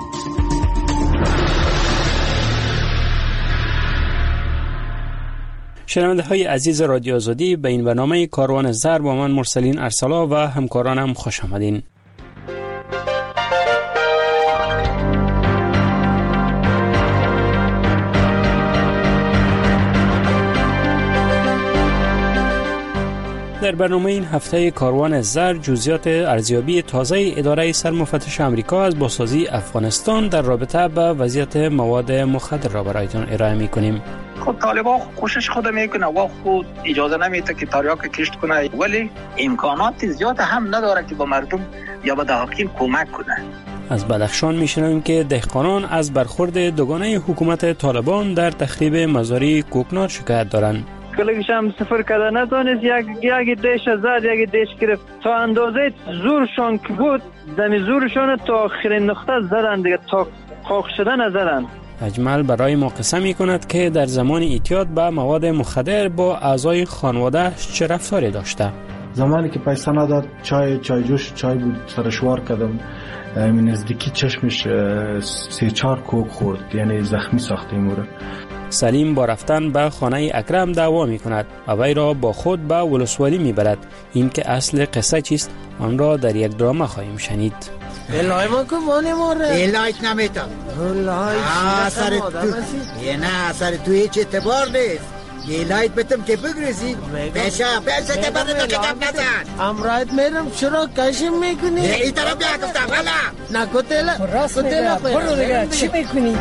شنونده های عزیز رادیو آزادی، به این برنامه کاروان زهر با من مرسلین ارسلا و همکارانم خوش آمدین. در برنامه این هفته کاروان زر جزئیات ارزیابی تازه اداره سرمفتش آمریکا از بازسازی افغانستان در رابطه با وضعیت مواد مخدر را برایتان ارائه می‌کنیم. خود طالبان کوشش خود میکنه و خود اجازه نمیده که تریاک کشت کنه، ولی امکانات زیاد هم نداره که به مردم یا به دهقان کمک کنه. از بدخشان میشنویم که دهقانان از برخورد دوگانه حکومت طالبان در تخریب مزارع کوکنار شکایت دارند. کلیش هم سفر کردن نتونست یک دیش زد، یک دیش گرفت تا اندازه زورشان که بود دمی زورشان تا آخرین نقطه زدن دیگه، تا خاک شدن نزدن. اجمل برای ما قسم می کند که در زمان اعتیاد به مواد مخدر با اعضای خانواده چه رفتاری داشته. زمانی که پیسه نداد چای جوش چای بود سرشوار کردم، نزدیکی چشمش 3-4 کوک خورد، یعنی زخمی ساخته موره. سلیم با رفتن به خانه اکرم دعوا می کند و وی را با خود به ولسوالی می برد. این که اصل قصه چیست آن را در یک درامه خواهیم شنید. الهی ما که وانی ماره الهی نمیتم الهی اثر تو یه نه اثر تو هیچ اعتبار نیست. گیلایت بتم که بگریزی پیشا که برد تو کتاب نزن امرایت میرم چرا کشم میکنی؟ این طرف بیا گفتم والا نه کتلا برو دیگه چی میکنی؟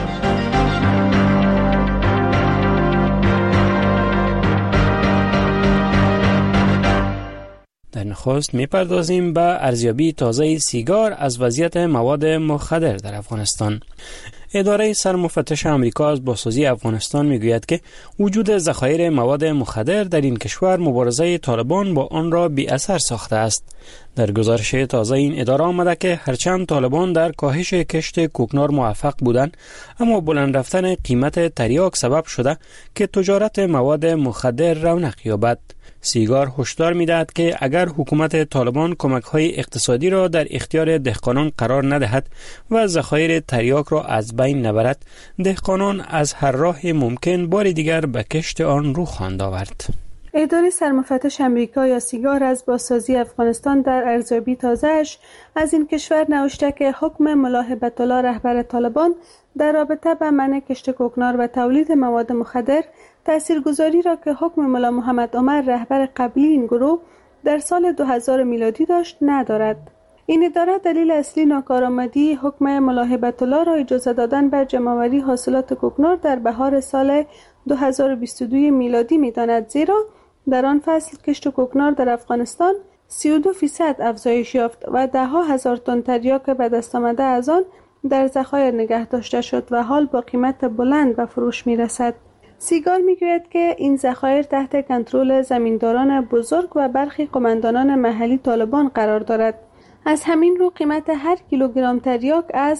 در نخست میپردازیم به ارزیابی تازه سیگار از وضعیت مواد مخدر در افغانستان. اداره سرمفتش آمریکا از بازسازی افغانستان میگوید که وجود ذخایر مواد مخدر در این کشور مبارزه طالبان با آن را بی اثر ساخته است. در گزارش تازه این اداره آمده که هرچند طالبان در کاهش کشت کوکنار موفق بودند، اما بلند رفتن قیمت تریاک سبب شده که تجارت مواد مخدر رونق یابد. سیگار هشدار می‌دهد که اگر حکومت طالبان کمک‌های اقتصادی را در اختیار دهقانان قرار ندهد و ذخایر تریاک را از بین نبرد، دهقانان از هر راه ممکن بار دیگر به کشت آن رو خواهند آورد. اداره سرمفتش آمریکا یا سیگار از بازسازی افغانستان در ارزیابی تازه‌اش از این کشور نوشته که حکم ملا هبت الله رهبر طالبان در رابطه با منع کشت کوکنار و تولید مواد مخدر تاثیرگذاری را که حکم ملا محمد عمر رهبر قبلی این گروه در سال 2000 میلادی داشت ندارد. این اداره دلیل اصلی ناکارآمدی حکم ملا هبت الله را اجازه دادن به جمع‌آوری حاصلات کوکنار در بهار سال 2022 میلادی می‌داند، زیرا در آن فصل کشت کوکنار در افغانستان 32% افزایش یافت و ده‌ها هزار تن تریاک به دست آمده از آن در ذخایر نگه داشته شد و حال با قیمت بلند به فروش می‌رسد. سیگار میگوید که این ذخایر تحت کنترل زمینداران بزرگ و برخی قماندانان محلی طالبان قرار دارد. از همین رو قیمت هر کیلوگرم تریاک از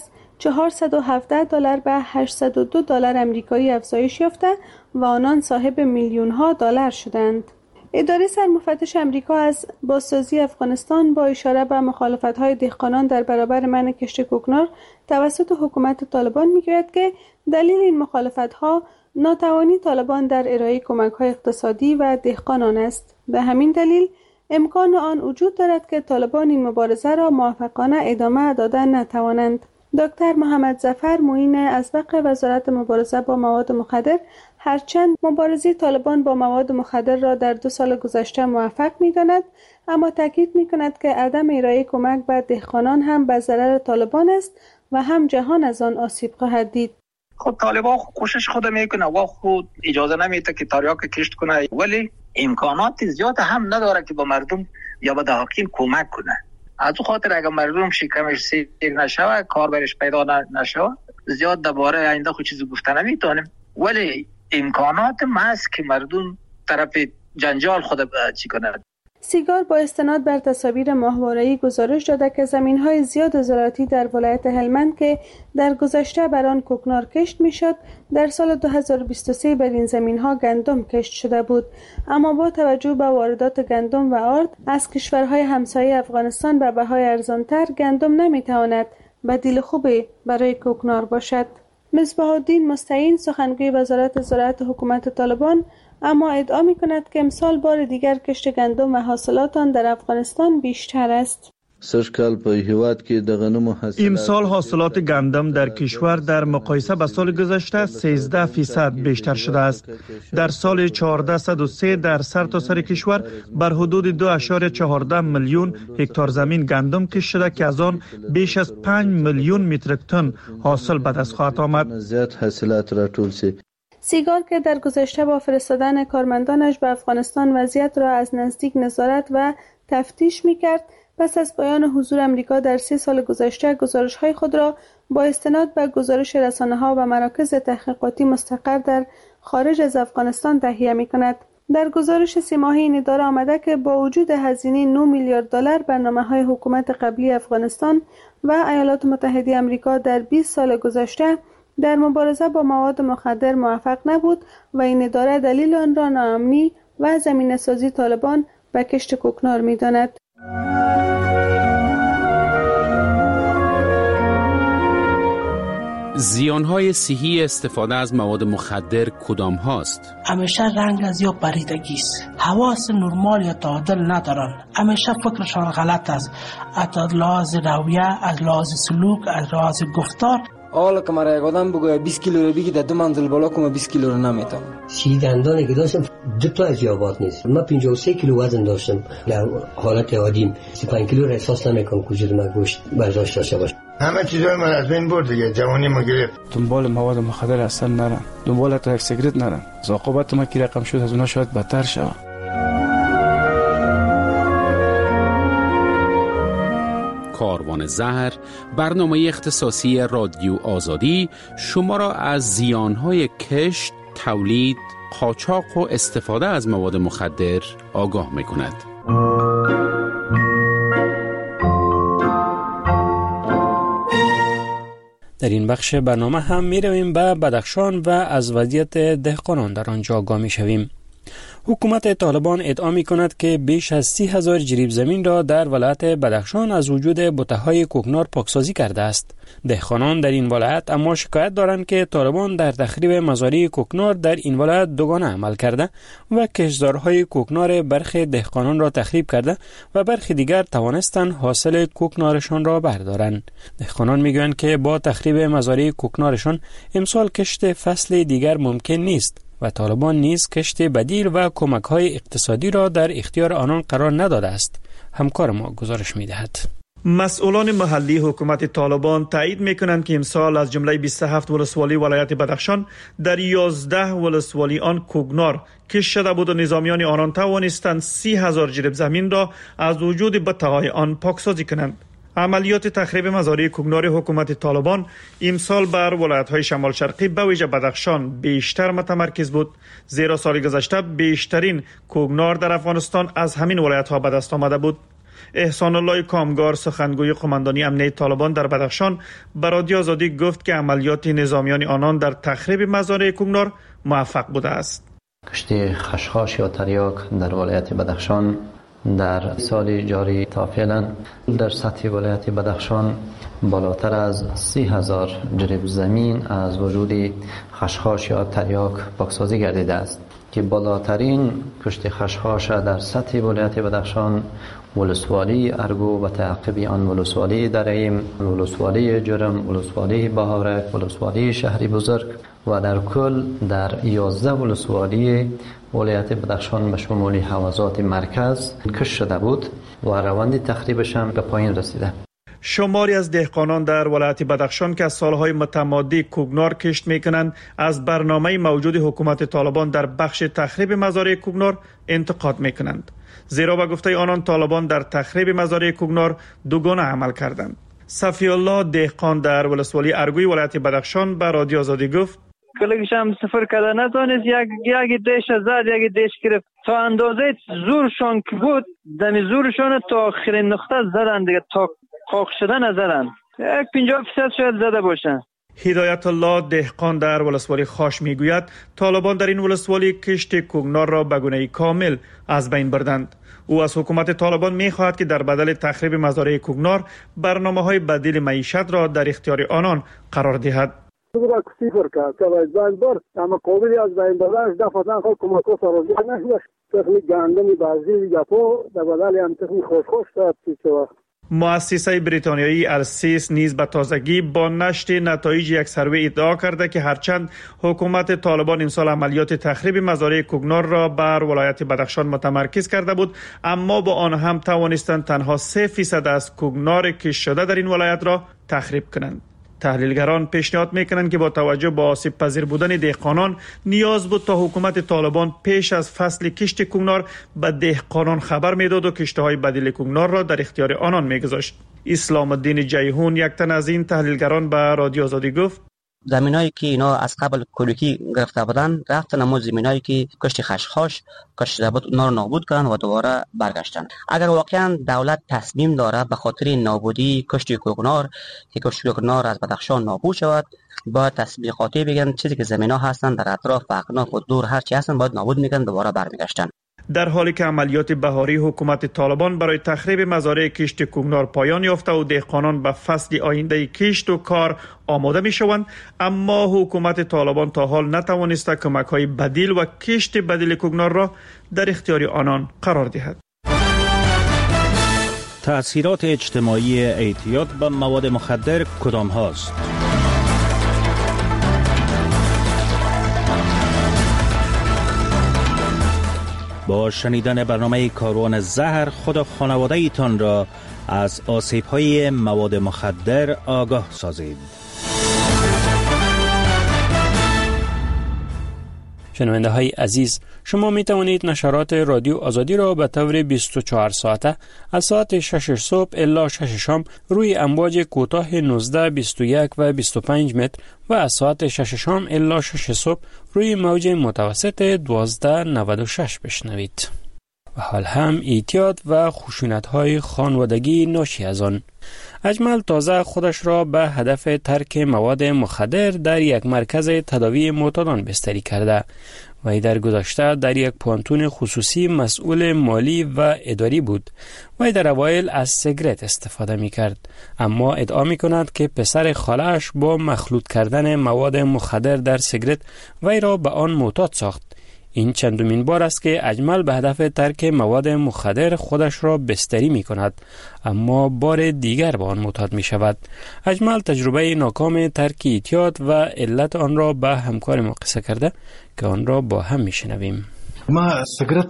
$417 به $802 آمریکایی افزایش یافته و آنان صاحب میلیون‌ها دلار شدند. اداره سرمفتش آمریکا از بازسازی افغانستان با اشاره به مخالفت‌های دهقانان در برابر منع کشت کوکنار توسط حکومت طالبان میگوید که دلیل این مخالفت‌ها ناتوانی طالبان در ارائه کمک‌های اقتصادی و دهقانان است. به همین دلیل امکان آن وجود دارد که طالبان این مبارزه را موفقانه ادامه دادن نتوانند. دکتر محمد ظفر معین اسبق وزارت مبارزه با مواد مخدر هرچند مبارزه طالبان با مواد مخدر را در 2 سال گذشته موفق می‌داند، اما تاکید می‌کند که عدم ارائه کمک به دهقانان هم به ضرر طالبان است و هم جهان از آن آسیب خواهد دید. خب طالبان کوشش خود میکنه و خود اجازه نمیده که تریاک کشت کنه، ولی امکانات زیاد هم نداره که با مردم یا به دهقان کمک کنه. از او خاطر اگر مردم شکمش سیر نشوه، کار برش پیدا نشوه، زیاد درباره آینده خود چیزی گفته نمیتونیم، ولی امکانات هست که مردم طرف جنجال خود چی کنه. سیگار با استناد بر تصاویر ماهواره‌ای گزارش داده که زمین‌های زیاد زراعتی در ولایت هلمند که در گذشته بر آن کوکنار کشت می‌شد، در سال 2023 بر این زمین‌ها گندم کشت شده بود، اما با توجه به واردات گندم و آرد از کشورهای همسایه افغانستان به بهای ارزان‌تر، گندم نمی‌تواند بدیل خوبی برای کوکنار باشد. مصباح الدین مستعین سخنگوی وزارت زراعت حکومت طالبان اما ادعا می‌کند که امسال بار دیگر کشت گندم و حاصلات آن در افغانستان بیشتر است. امسال حاصلات گندم در کشور در مقایسه با سال گذشته 13% بیشتر شده است. در سال 1403 در سرتاسر کشور بر حدود 2.14 میلیون هکتار زمین گندم کشت شده که از آن بیش از 5 میلیون متریک تن حاصل به دست خواهد آمد. سیگار که در گذشته با فرستادن کارمندانش به افغانستان وضعیت را از نزدیک نظارت و تفتیش می‌کرد، پس از پایان حضور امریکا در 3 سال گذشته گزارش‌های خود را با استناد به گزارش رسانه‌ها و مراکز تحقیقاتی مستقر در خارج از افغانستان تهیه می‌کند. در گزارش 3 ماهه این اداره آمده که با وجود هزینه 9 میلیارد دلار برنامه‌های حکومت قبلی افغانستان و ایالات متحده آمریکا در 20 سال گذشته در مبارزه با مواد مخدر موفق نبود و این اداره دلیل آن را ناامنی و زمینه‌سازی طالبان به کشت کوکنار می‌داند. زیانهای صحی استفاده از مواد مخدر کدام هاست؟ همیشه رنگ از یا پریدگی است، حواس نرمال یا تعادل ندارن، همیشه فکرشان غلط است، از لحاظ رویه، از لحاظ سلوک، از لحاظ گفتار حالا که مرا یک آدم بگوید 20 کیلو رو بگی در 2 منزل بالا کنم 20 کیلو رو نمیتونم. 30 دندانی که داشتم 2 تا از یابات نیست. من 53 کیلو وزن داشتم. در حالت عادی 35 کیلو رو احساس نمیکنم که وجود من گوشت برداشت داشته باشه. همه چیزای من از بین برد دیگه. جوانی ما گرفت. دنبال مواد مخدر اصلا نرم. دنبال تا یک سیگرت نرم. عاقبت ما کی رقم شد از اونها شاید بدتر شود. کاروان زهر، برنامه اختصاصی رادیو آزادی شما را از زیانهای کشت، تولید، قاچاق و استفاده از مواد مخدر آگاه می‌کند. در این بخش برنامه هم می‌رویم به بدخشان و از وضعیت دهقانان در آنجا آگاه می‌شویم. حکومت طالبان ادعا می‌کند که بیش از 30,000 جریب زمین را در ولایت بدخشان از وجود بته‌های کوکنار پاکسازی کرده است. دهقانان در این ولایت اما شکایت دارند که طالبان در تخریب مزارع کوکنار در این ولایت دوگانه عمل کرده و کشتزارهای کوکنار برخی دهقانان را تخریب کرده و برخی دیگر توانستند حاصل کوکنارشان را بردارند. دهقانان می‌گویند که با تخریب مزارع کوکنارشان امسال کشت فصل دیگر ممکن نیست و طالبان نیز کشت بدیل و کمک‌های اقتصادی را در اختیار آنان قرار نداده است. همکار ما گزارش می‌دهد. مسئولان محلی حکومت طالبان تایید می‌کنند که امسال از جمله 27 ولسوالی ولایت بدخشان در 11 ولسوالی آن کوکنار کشت شده بود و نظامیان آنان توانستند 30,000 جریب زمین را از وجود بته‌های آن پاکسازی کنند. عملیات تخریب مزارع کوکنار حکومت طالبان امسال بر ولایت‌های شمال شرقی به ویژه بدخشان بیشتر متمرکز بود، زیرا سال گذشته بیشترین کوکنار در افغانستان از همین ولایت‌ها به دست آمده بود. احسان الله کامگار، سخنگوی قماندانی امنیه طالبان در بدخشان، به رادیو آزادی گفت که عملیات نظامیان آنان در تخریب مزارع کوکنار موفق بوده است. کشت خشخاش یا تریاک در ولایت بدخشان در سال جاری تا فعلا در سطح ولایت بدخشان بالاتر از 30,000 جریب زمین از وجود خشخاش یا تریاک پاکسازی گردیده است که بالاترین کشت خشخاش در سطح ولایت بدخشان ولسوالی ارگو و تعقیب آن ولسوالی درعیم، ولسوالی جرم، ولسوالی بهارک، ولسوالی شهری بزرگ و در کل در 11 ولسوالی ولایت بدخشان به شمول حوزات مرکز کشت شده بود و روند تخریبش هم به پایین رسیده. شماری از دهقانان در ولایت بدخشان که از سالهای متمادی کوکنار کشت میکنند از برنامه موجود حکومت طالبان در بخش تخریب مزارع کوکنار انتقاد میکنند، زیرا به گفته آنان طالبان در تخریب مزارع کوکنار دوگانه عمل کردند. صفی الله دهقان در ولسوالی ارگوی ولایت بدخشان به رادیو آزادی گفت کلگش هم سفر کرده نتونست یک دیش زد یک دیش گرفت تا اندازه زورشان که بود دمی زورشان تا آخرین نقطه زدن دیگه، تا خاک شدن نزدن. 50% شاید زده باشن. هدایت الله دهقان در ولسوالی خاش میگوید طالبان در این ولسوالی کشت کوکنار را به گونه کامل از بین بردند. او از حکومت طالبان میخواهد که در بدل تخریب مزارع کوکنار برنامه‌های بدیل معیشت را در اختیار آنان قرار دهد. را صفر کرد که باید بار اما قابلی از بین بردنش دفعتاً خود کمکو سرازی نشده تخمی گندمی بعضی گپو در بدل هم تخمی خوش داد چیزا. مؤسسه بریتانیایی السیس نیز به تازگی با نشر نتایج یک سروی ادعا کرده که هرچند حکومت طالبان امسال عملیات تخریب مزارع کوکنار را بر ولایت بدخشان متمرکز کرده بود، اما با آن هم توانستند تنها 3% از کوکنار کشت شده در این ولایت را تخریب کنند. تحلیلگران پیشنهاد میکنند که با توجه به آسیب پذیر بودن دهقانان نیاز بود تا حکومت طالبان پیش از فصل کشت کوکنار به دهقانان خبر میداد و کشتهای بدیل کوکنار را در اختیار آنان میگذاشت. اسلام الدین جیهون یک تن از این تحلیلگران به رادیو آزادی گفت زمینایی که اینا از قبل کلوکی گرفته بودن رفتن اما زمینایی که کشت خشخاش کشته بود اونا رو نابود کردن و دوباره برگشتن. اگر واقعا دولت تصمیم داره به خاطر نابودی کشت کوکنار که کشت کوکنار از بدخشان نابود شود با تسبیحاتی بگن چیزی که زمینا هستن در اطراف اقناف و دور هر چی هستن باید نابود میکنن دوباره برمیگشتن. در حالی که عملیات بهاری حکومت طالبان برای تخریب مزارع کشت کوکنار پایان یافته و دهقانان به فصل آینده کشت و کار آماده می شوند، اما حکومت طالبان تا حال نتوانسته کمک‌های بدیل و کشت بدیل کوکنار را در اختیار آنان قرار دهد. تأثیرات اجتماعی اعتیاد به مواد مخدر کدام هاست؟ با شنیدن برنامه کاروان زهر خود و خانواده ایتان را از آسیب‌های مواد مخدر آگاه سازید. شنونده های عزیز، شما می توانید نشرات رادیو آزادی را به طور 24 ساعته از ساعت 6 صبح الی 6 شام روی امواج کوتاه 19، 21 و 25 متر و از ساعت 6 شام الی 6 صبح روی موج متوسط 1296 بشنوید. و حال هم اعتیاد و خشونت‌های خانوادگی ناشی از آن. اجمل تازه خودش را به هدف ترک مواد مخدر در یک مرکز تداوی معتادان بستری کرده و در گذشته در یک پانتون خصوصی مسئول مالی و اداری بود و در اوایل از سیگرت استفاده می کرد، اما ادعا می کند که پسر خاله‌اش با مخلوط کردن مواد مخدر در سیگرت وی را به آن معتاد ساخت. این چندمین بار است که اجمل به هدف ترک مواد مخدر خودش را بستری می کند، اما بار دیگر به آن معتاد می شود. اجمل تجربه ناکام ترک اعتیاد و علت آن را به همکار ما قصه کرده که آن را با هم می شنویم. ما سیگرت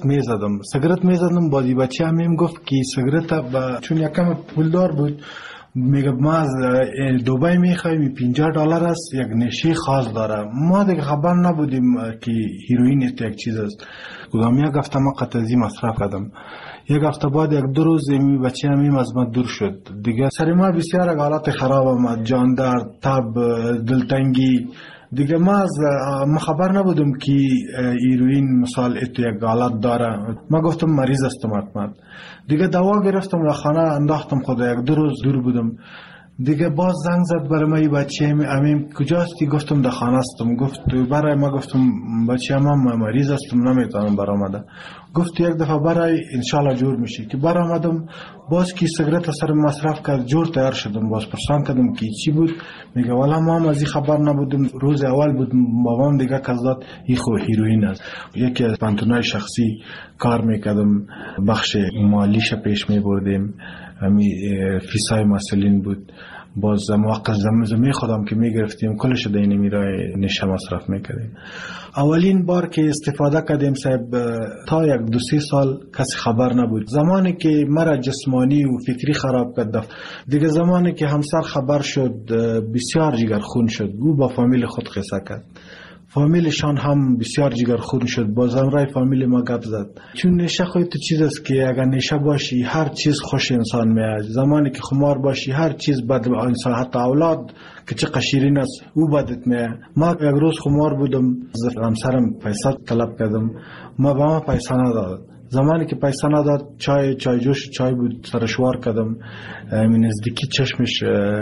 می زدم بازی بچه همیم گفت که سیگرت چون یکم پولدار بود میگه ما از دوبای میخوایم $50 است، یک نشی خاص داره. ما دیگه خبر نبودیم که هیروئین یک چیز است. گفتم یک هفته ما قطعی مصرف کردم. یک هفته بعد یک دو روز می بچه همیم از ما دور شد. دیگه سر ما بسیار حالات خراب آمد، جان درد، تب، دلتنگی. دیگه ما خبر نبودم که هیروئین مثال یک حالت داره. ما گفتم مریض هستم حتما. دیگه دوا گرفتم و خانه انداختم، خدا یک دو روز دور بودم. دیگه باز زنگ زد برای من بچه امیم کجاستی؟ گفتم در خانه هستم. گفت برای ما، گفتم بچه امام مریض هستم نمیتونم برآمده. گفت یک دفعه برای انشالله جور میشی. که برآمدم باز کی سیگرت سر مصرف کرد، جور تیار شدم. باز پرسان کردم که چی بود؟ میگه والا ما از این خبر نبودم، روز اول بود بابام دیگه کزداد این خو هیروئین است. یکی از پانتونای شخصی کار میکردم، بخش مالیش پیش میبردیم، همی فیسای مسئولین بود. باز موقع زمین خودم که میگرفتیم کلش دینی میرای نشه مصرف میکردیم. اولین بار که استفاده کردیم صاحب تا یک 2-3 سال کسی خبر نبود. زمانی که مرا جسمانی و فکری خراب کرد، دیگه زمانی که همسر خبر شد بسیار جگر خون شد. او با فامیل خود قصه کرد، فامیلشان هم بسیار جگر خون شد. باز امرای فامیل ما گپ زد، چون نشه خواهی تو چیز است که اگر نشه باشی هر چیز خوش انسان میاد. زمانی که خمار باشی هر چیز بد انسان، حتی اولاد که چه قشیرین است او بدت میاد. ما یک روز خمار بودم، از همسرم پیسه طلب کردم، ما با ما پیسه نداد. زمانی که پیسه نداد چای جوش چای بود سرشوار کردم، نزدیکی چشمش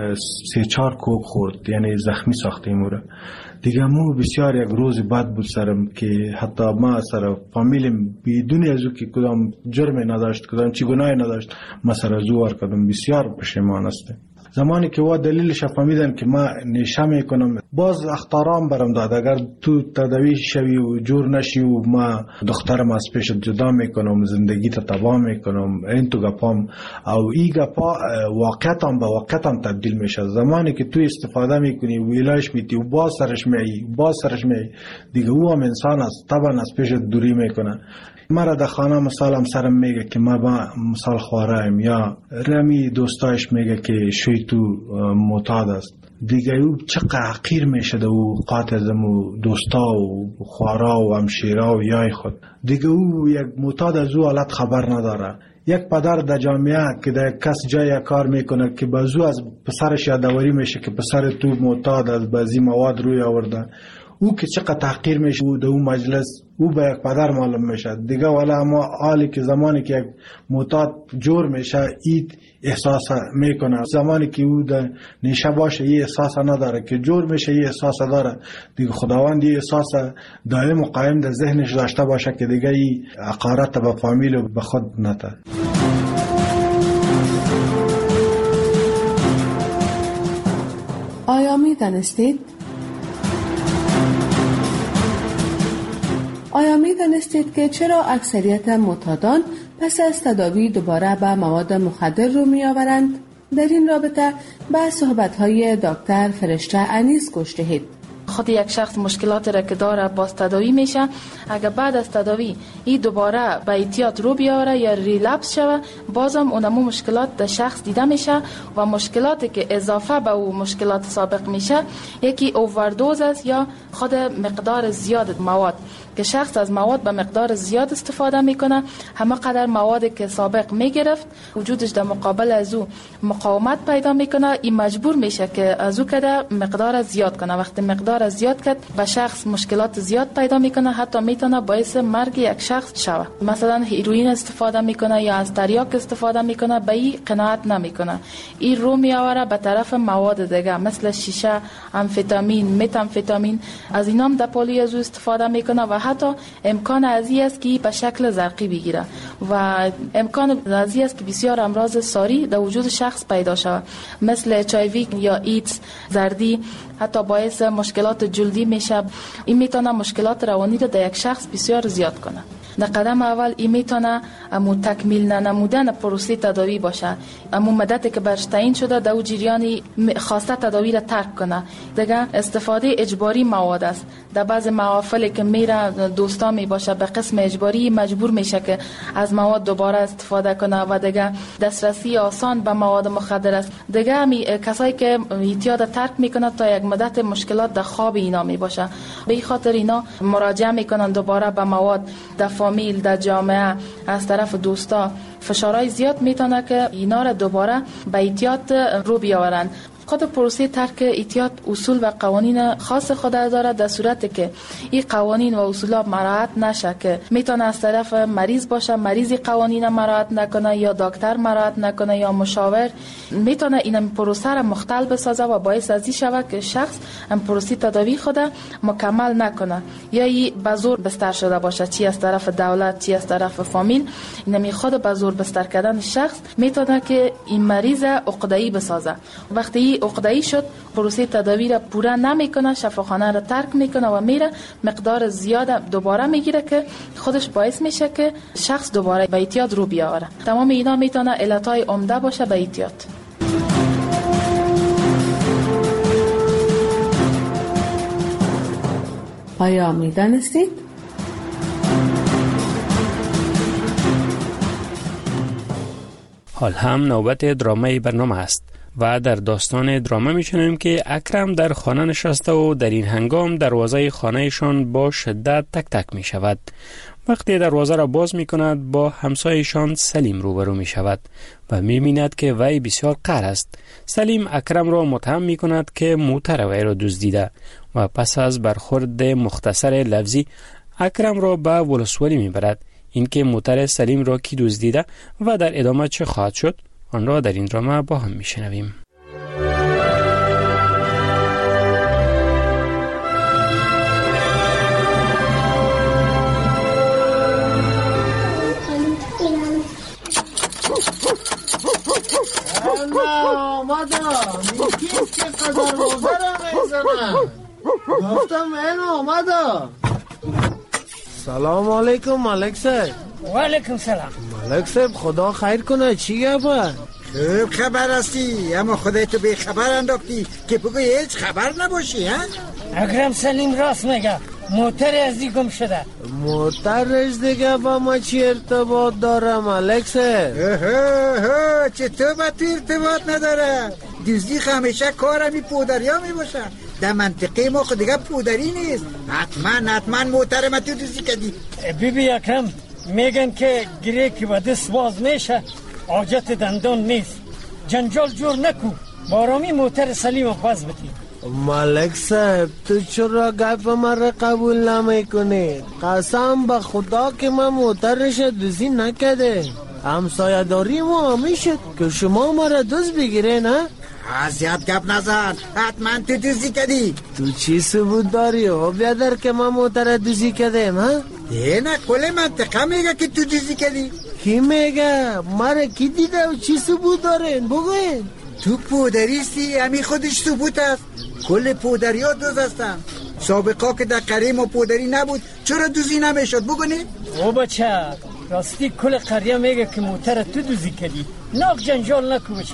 3-4 کوک خورد، یعنی زخمی ساختیم او را. دیگه مو بسیار یک روز بعد بود سرم که حتی ما سر فامیلم بدون از که کدام جرمی نداشت، کدام چی گناهی نداشت، ما سر زوار کردم. بسیار پشیمان هستم. زمانی که وا دلیلش فهمیدن که ما نشه میکنم، باز اختارام برام داد اگر تو تداوی شوی و جور نشی و ما دخترم از پیش جدا میکنم، زندگی تا تباه میکنم. این تو گپام او ای گپا واقعتم تبدیل میشه. زمانی که تو استفاده میکنی و ویلاش میتی و باز سرش می دیگه او هم انسان است، طبعا از پیش دوری میکنه. مرا در خانه مثال همسرم میگه که ما با مثال خوارایم، یا رمی دوستایش میگه که شوی تو معتاد است. دیگه او چقدر حقیر میشه و قاطعم و دوستا و خوارا و همشیرا و یای خود. دیگه او یک معتاد از او حالت خبر نداره. یک پدر در جامعه که در کس جای کار میکنه که بازو از پسرش یادآوری میشه که پسر تو معتاد از بعضی مواد روی آوردن، او که چقدر تحقیر میشه و در اون مجلس او به یک پدر معلوم میشه. دیگه والا اما حالی که زمانی که یک معتاد جور میشه اید احساس میکنه، زمانی که او در نشه باشه یه احساس نداره، که جور میشه یه احساس داره. دیگه خداوند یه احساس دائم و قائم در ذهنش داشته باشه که دیگه ای عقارت به فامیل و به خود نته. آیا میدانستید که چرا اکثریت معتادان پس از تداوی دوباره به مواد مخدر رو می آورند؟ در این رابطه به صحبت‌های دکتر فرشته انیس گوش دهید. خود یک شخص مشکلات را که داره باز تداوی میشه، اگر بعد از تداوی این دوباره به اعتیاد رو بیاره یا ریلپس شوه، بازم اونمو مشکلات در شخص دیده میشه و مشکلاتی که اضافه به او مشکلات سابق میشه یکی اووردوز است یا خود مقدار زیاد مواد که شخص از مواد به مقدار زیاد استفاده میکنه، همه قدر موادی که سابق میگرفت وجودش در مقابل از او مقاومت پیدا میکنه، این مجبور میشه که از او کده مقدار زیاد کنه. وقتی مقدار زیاد کرد به شخص مشکلات زیاد پیدا میکنه، حتی میتونه باعث مرگ یک شخص شوه. مثلا هیروئین استفاده میکنه یا از تریاک استفاده میکنه، به این قناعت نمیکنه، این رو میآوره به طرف مواد دیگه مثل شیشه، امفتامین، متامفتامین، از اینام در پالی از او استفاده میکنه و حتی امکان ازی است که به شکل زرقی بگیره و امکان ازی است که بسیار امراض ساری در وجود شخص پیدا شود مثل HIV یا ایدز، زردی، حتی باعث مشکلات جلدی میشه. این میتونه مشکلات روانی را در یک شخص بسیار زیاد کنه. در قدم اول این میتونه تکمیل ننمودن پروسه تداوی باشه، اما مدتی که برش تعیین شده در جریانی خواسته تداوی را ترک کنه. دیگه استفاده اجباری مواد است. در بعض محافلی که میره دوستا می باشه به قسم اجباری مجبور میشه که از مواد دوباره استفاده کنه و دیگه دسترسی آسان به مواد مخدر است. دیگه همی کسایی که اعتیاد ترک میکنه تا یک مدت مشکلات در خواب اینا می باشه، به این خاطر اینا مراجعه میکنن دوباره به مواد. در فامیل، در جامعه، از طرف دوستا فشارهای زیاد میتونه که اینا را دوباره به اعتیاد رو بیاورن. خود پروسه ترک اعتیاد اصول و قوانین خاص خود داره، در صورتی که این قوانین و اصولات مراعات نشه که میتونه از طرف مریض باشه، مریضی قوانین مراعات نکنه یا دکتر مراعات نکنه یا مشاور، میتونه این پروسه را مختل بسازه و باعث ازی شود که شخص این پروسه تداوی خود مکمل نکنه یا این به زور بستر شده باشه، چی از طرف دولت چی از طرف فامیل. این خود به زور بستر کردن شخص میتونه که این مریض عقده‌ای بسازه. وقتی عقده‌ای شد پروسه تداوی را پورا نمیکنه، شفاخانه را ترک میکنه و میره مقدار زیاد دوباره میگیره که خودش باعث میشه که شخص دوباره به اعتیاد رو بیاره. تمام اینا میتونه علتهای عمده باشه به اعتیاد. آیا میدانستید؟ حال هم نوبت درامای برنامه است و در داستان دراما می‌شنویم که اکرم در خانه نشسته و در این هنگام دروازه خانه‌شان با شدت تک تک می‌شود. وقتی دروازه را باز می‌کند با همسایه‌شان سلیم روبرو می‌شود و می‌بیند که وی بسیار قهر است. سلیم اکرم را متهم می‌کند که موتر وی را دزدیده و پس از برخورد مختصر لفظی اکرم را به ولسوالی می‌برد. اینکه موتر سلیم را کی دزدیده و در ادامه چه خواهد شد آن را در این دراما با هم میشنویم. آمدم کیست که قدر روزه را میزنم؟ گفتم این آمدم. سلام علیکم ملک صاحب. و علیکم سلام. ملک صاحب خدا خیر کنه، چی گفت؟ خوب خبر هستی، اما خودت به خبر انداختی که بگوی هیچ خبر نباشی. ها؟ اکرم سلیم راست میگه، موتر ازی گم شده. موترش دیگه با ما چی ارتباط داره ملک صاحب؟ چطور با تو ارتباط نداره؟ دزدی همیشه کارمی پودریا می باشه. در منطقه ما خود دیگه پودری نیست. حتما موتر ما تو دزدی کردی. بیبی اکرم میگن که گریه که با دست باز میشه حاجت دندان نیست. جنجال جور نکو، بارامی موتر سلیم باز بکی. ملک صاحب تو چرا گپ مرا قبول نمی قسم به خدا که من موترش دزدی نکرده. همسایه داری ما همیشه که شما مرا دزد بگیره نه؟ زیاد گپ نزن، حتما تو دزدی کردی. تو چی ثبوت داری و بیادر که من موتر دزدی کردم ها؟ نه کل منطقه میگه که تو دزدی کردی. کی میگه؟ مرا کی دیده و چی ثبوت دارین بگوین. تو پودریستی، همی خودش ثبوت است. کل پودری ها دوز هستن. سابقا که در قریه ما پودری نبود چرا دوزی نمیشد بگونی؟ او بچه راستی کل قریه میگه که موتر تو دوزی کردی. ناک جنجال نکو بچش.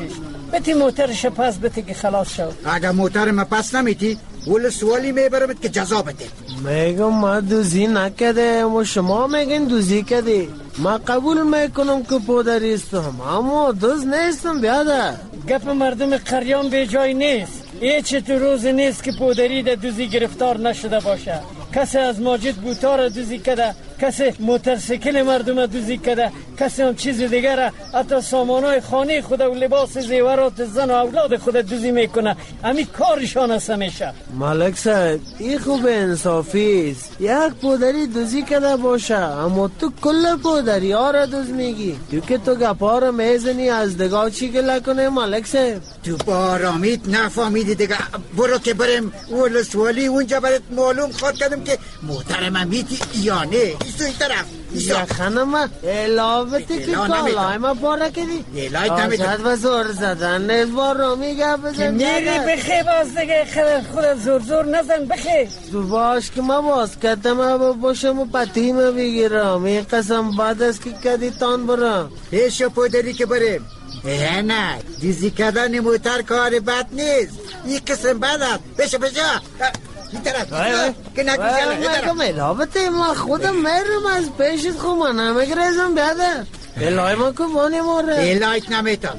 بتی موترش پس بتی که خلاص شد. اگر موتر ما پس نمیتی ول سوالی میبرمت که جزا بده. میگم ما دوزی نکده و شما میگین دوزی کردی. ما قبول میکنم که پدری هستم اما دوز نیستم بیادر. گپ مردم قریان به جای نیست. هیچ تو روز نیست که پدری در دوزی گرفتار نشده باشه. کسی از ماجد بوتار دوزی کده، کسی موتورسیکل مردم دوزی کده، کسی هم چیز دیگر، حتی سامانای خانه خود و لباس زیورات زن و اولاد خود دوزی میکنه. همین کارشان است همیشه. ملک صاحب این خوب انصافی است. یک پدری دوزی کده باشه اما تو کل پدری ها را دوز میگی. تو که تو گپا را میزنی از دگاه چی گله کنه ملک صاحب؟ تو بارامیت نفهمیدی دیگه. برو که بریم ولسوالی اونجا برات معلوم خواهد کردم که محترم میتی یا نه. ایستو این طرف یا خانم الابتی که کالای ما پاره کردی آزاد و زور زدن نیز بارو میگه بزن میری بخی باز دیگه خود زور زور نزن بخی تو باش که ما باز کتم باشم و پتیم بگیرم. این قسم بعد از که کدی تان برم پیش پدری که بریم. نه دیزی کردن موتر کار بد نیست. این قسم بعد بشه این طرف که نگم الابته ما خودم میرم از پیشت خود من نمیگریزم بیادر. الهی ما که بانی ماره الهیت نمیتم.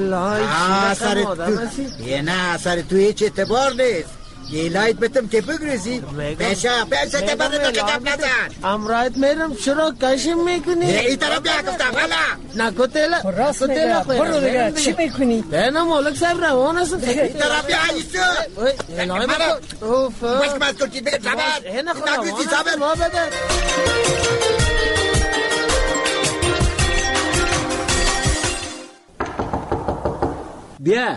نه سر تو هیچ اعتبار نیست. الهیت بتم که بگریزی پیشه که برد تو کتاب نزن. امرایت میرم چرا کشم میکنی؟ این طرف بیا کفتم والا نکو تیلا برو دیگه چی میکنی؟ نه مولک صاحب روان است. این طرف بیا ایسو الهی اوف بس کلچی بگه زبر نگریزی زبر ما بده. بیا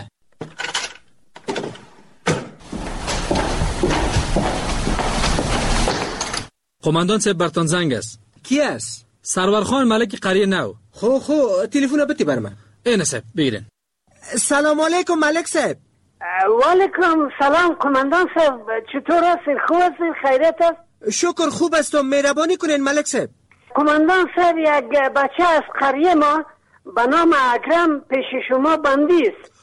قماندان صاحب برتان زنگ است. کی است؟ سرورخان ملک قریه نو. خو تلفن بتی بر من. اینه صاحب بگیرین. سلام علیکم ملک صاحب. و علیکم سلام قماندان صاحب. چطور هستین؟ خوب هستین؟ خیریت است؟ شکر خوب هستم. مهربانی کنین ملک صاحب. قماندان صاحب یک بچه از قریه ما به نام اکرم پیش شما بندی است.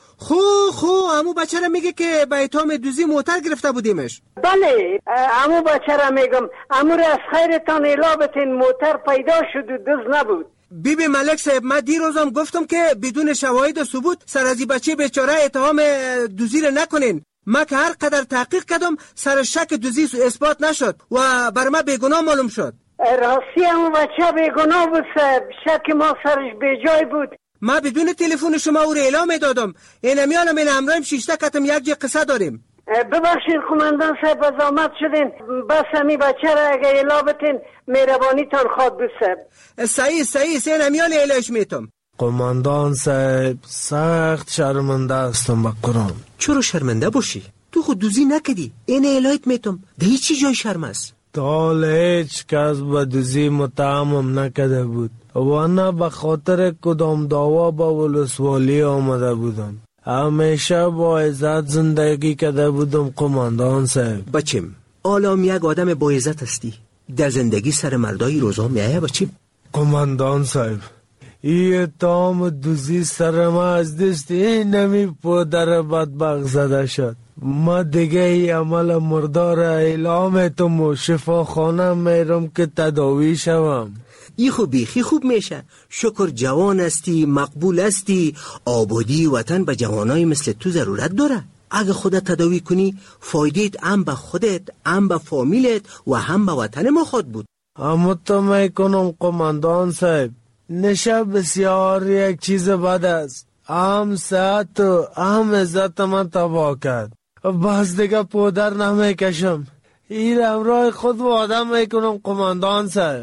امو بچه را میگه که به اتهام دوزی موتر گرفته بودیمش. بله امو بچه را میگم. امو را از خیرتان الابتین موتر پیدا شد و دوز نبود. بیبی ملک صاحب من دیروزم گفتم که بدون شواهد و ثبوت سر از بچه بیچاره اتهام دوزی را نکنین. من که هر قدر تحقیق کردم سر شک دوزی اثبات نشد و بر من بیگناه معلوم شد. راستی امو بچه بیگناه بود صاحب. شک ما سرش بیجای بود. ما بدون تلفن شما او را اعلام دادم. این میانم این همراهیم شیشته کتم یک جای قصه داریم. ببخشید قماندان صاحب از آمد شدین. بس همی بچه را اگه اعلابتین مهربانی تان خواد بود صاحب. صحیح این میان اعلاش میتم. قماندان صاحب سخت شرمنده هستم به قرآن. چرا شرمنده باشی؟ تو خود دوزی نکدی. این اعلایت میتم. ده چی جای شرم است؟ تال هیچ کس به دوزی متهمم نکده بود و نه به خاطر کدام دعوا با ولسوالی آمده بودم. همیشه با عزت زندگی کده بودم قماندان صاحب. بچم آلام یک آدم با عزت هستی. در زندگی سر مردای روزا میایه بچم. قماندان صاحب این اتهام دوزی سر ما از دست این نمی پدر بدبخت زده شد. ما دیگه ای عمل مردار اعلامتم و شفاخانه میرم که تداوی شوم. ای خوبی خوب میشه. شکر جوان هستی، مقبول هستی. آبادی وطن به جوانای مثل تو ضرورت داره. اگه خودت تداوی کنی فایدهت هم به خودت، هم به فامیلت و هم به وطن ما خود بود. اما تو میکنم قماندان صاحب نشه بسیار یک چیز بد است. هم صحت و هم عزت من تباه کرد. بس دیگه پودر نمیکشم. این امرای خود وعده میکنم قماندان صاحب.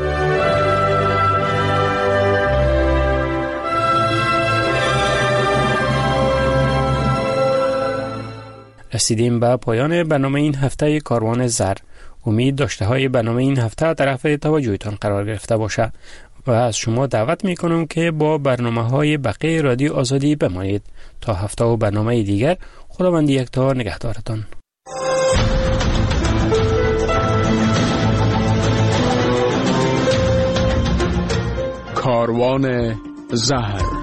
رسیدیم به پایان برنامه این هفته کاروان زر. امید داشته های برنامه این هفته طرف توجهتان قرار گرفته باشه و از شما دعوت میکنم که با برنامه های بقیه رادیو آزادی بمانید. تا هفته و برنامه دیگر خداوند یکتا نگهدارتان. کاروان زهر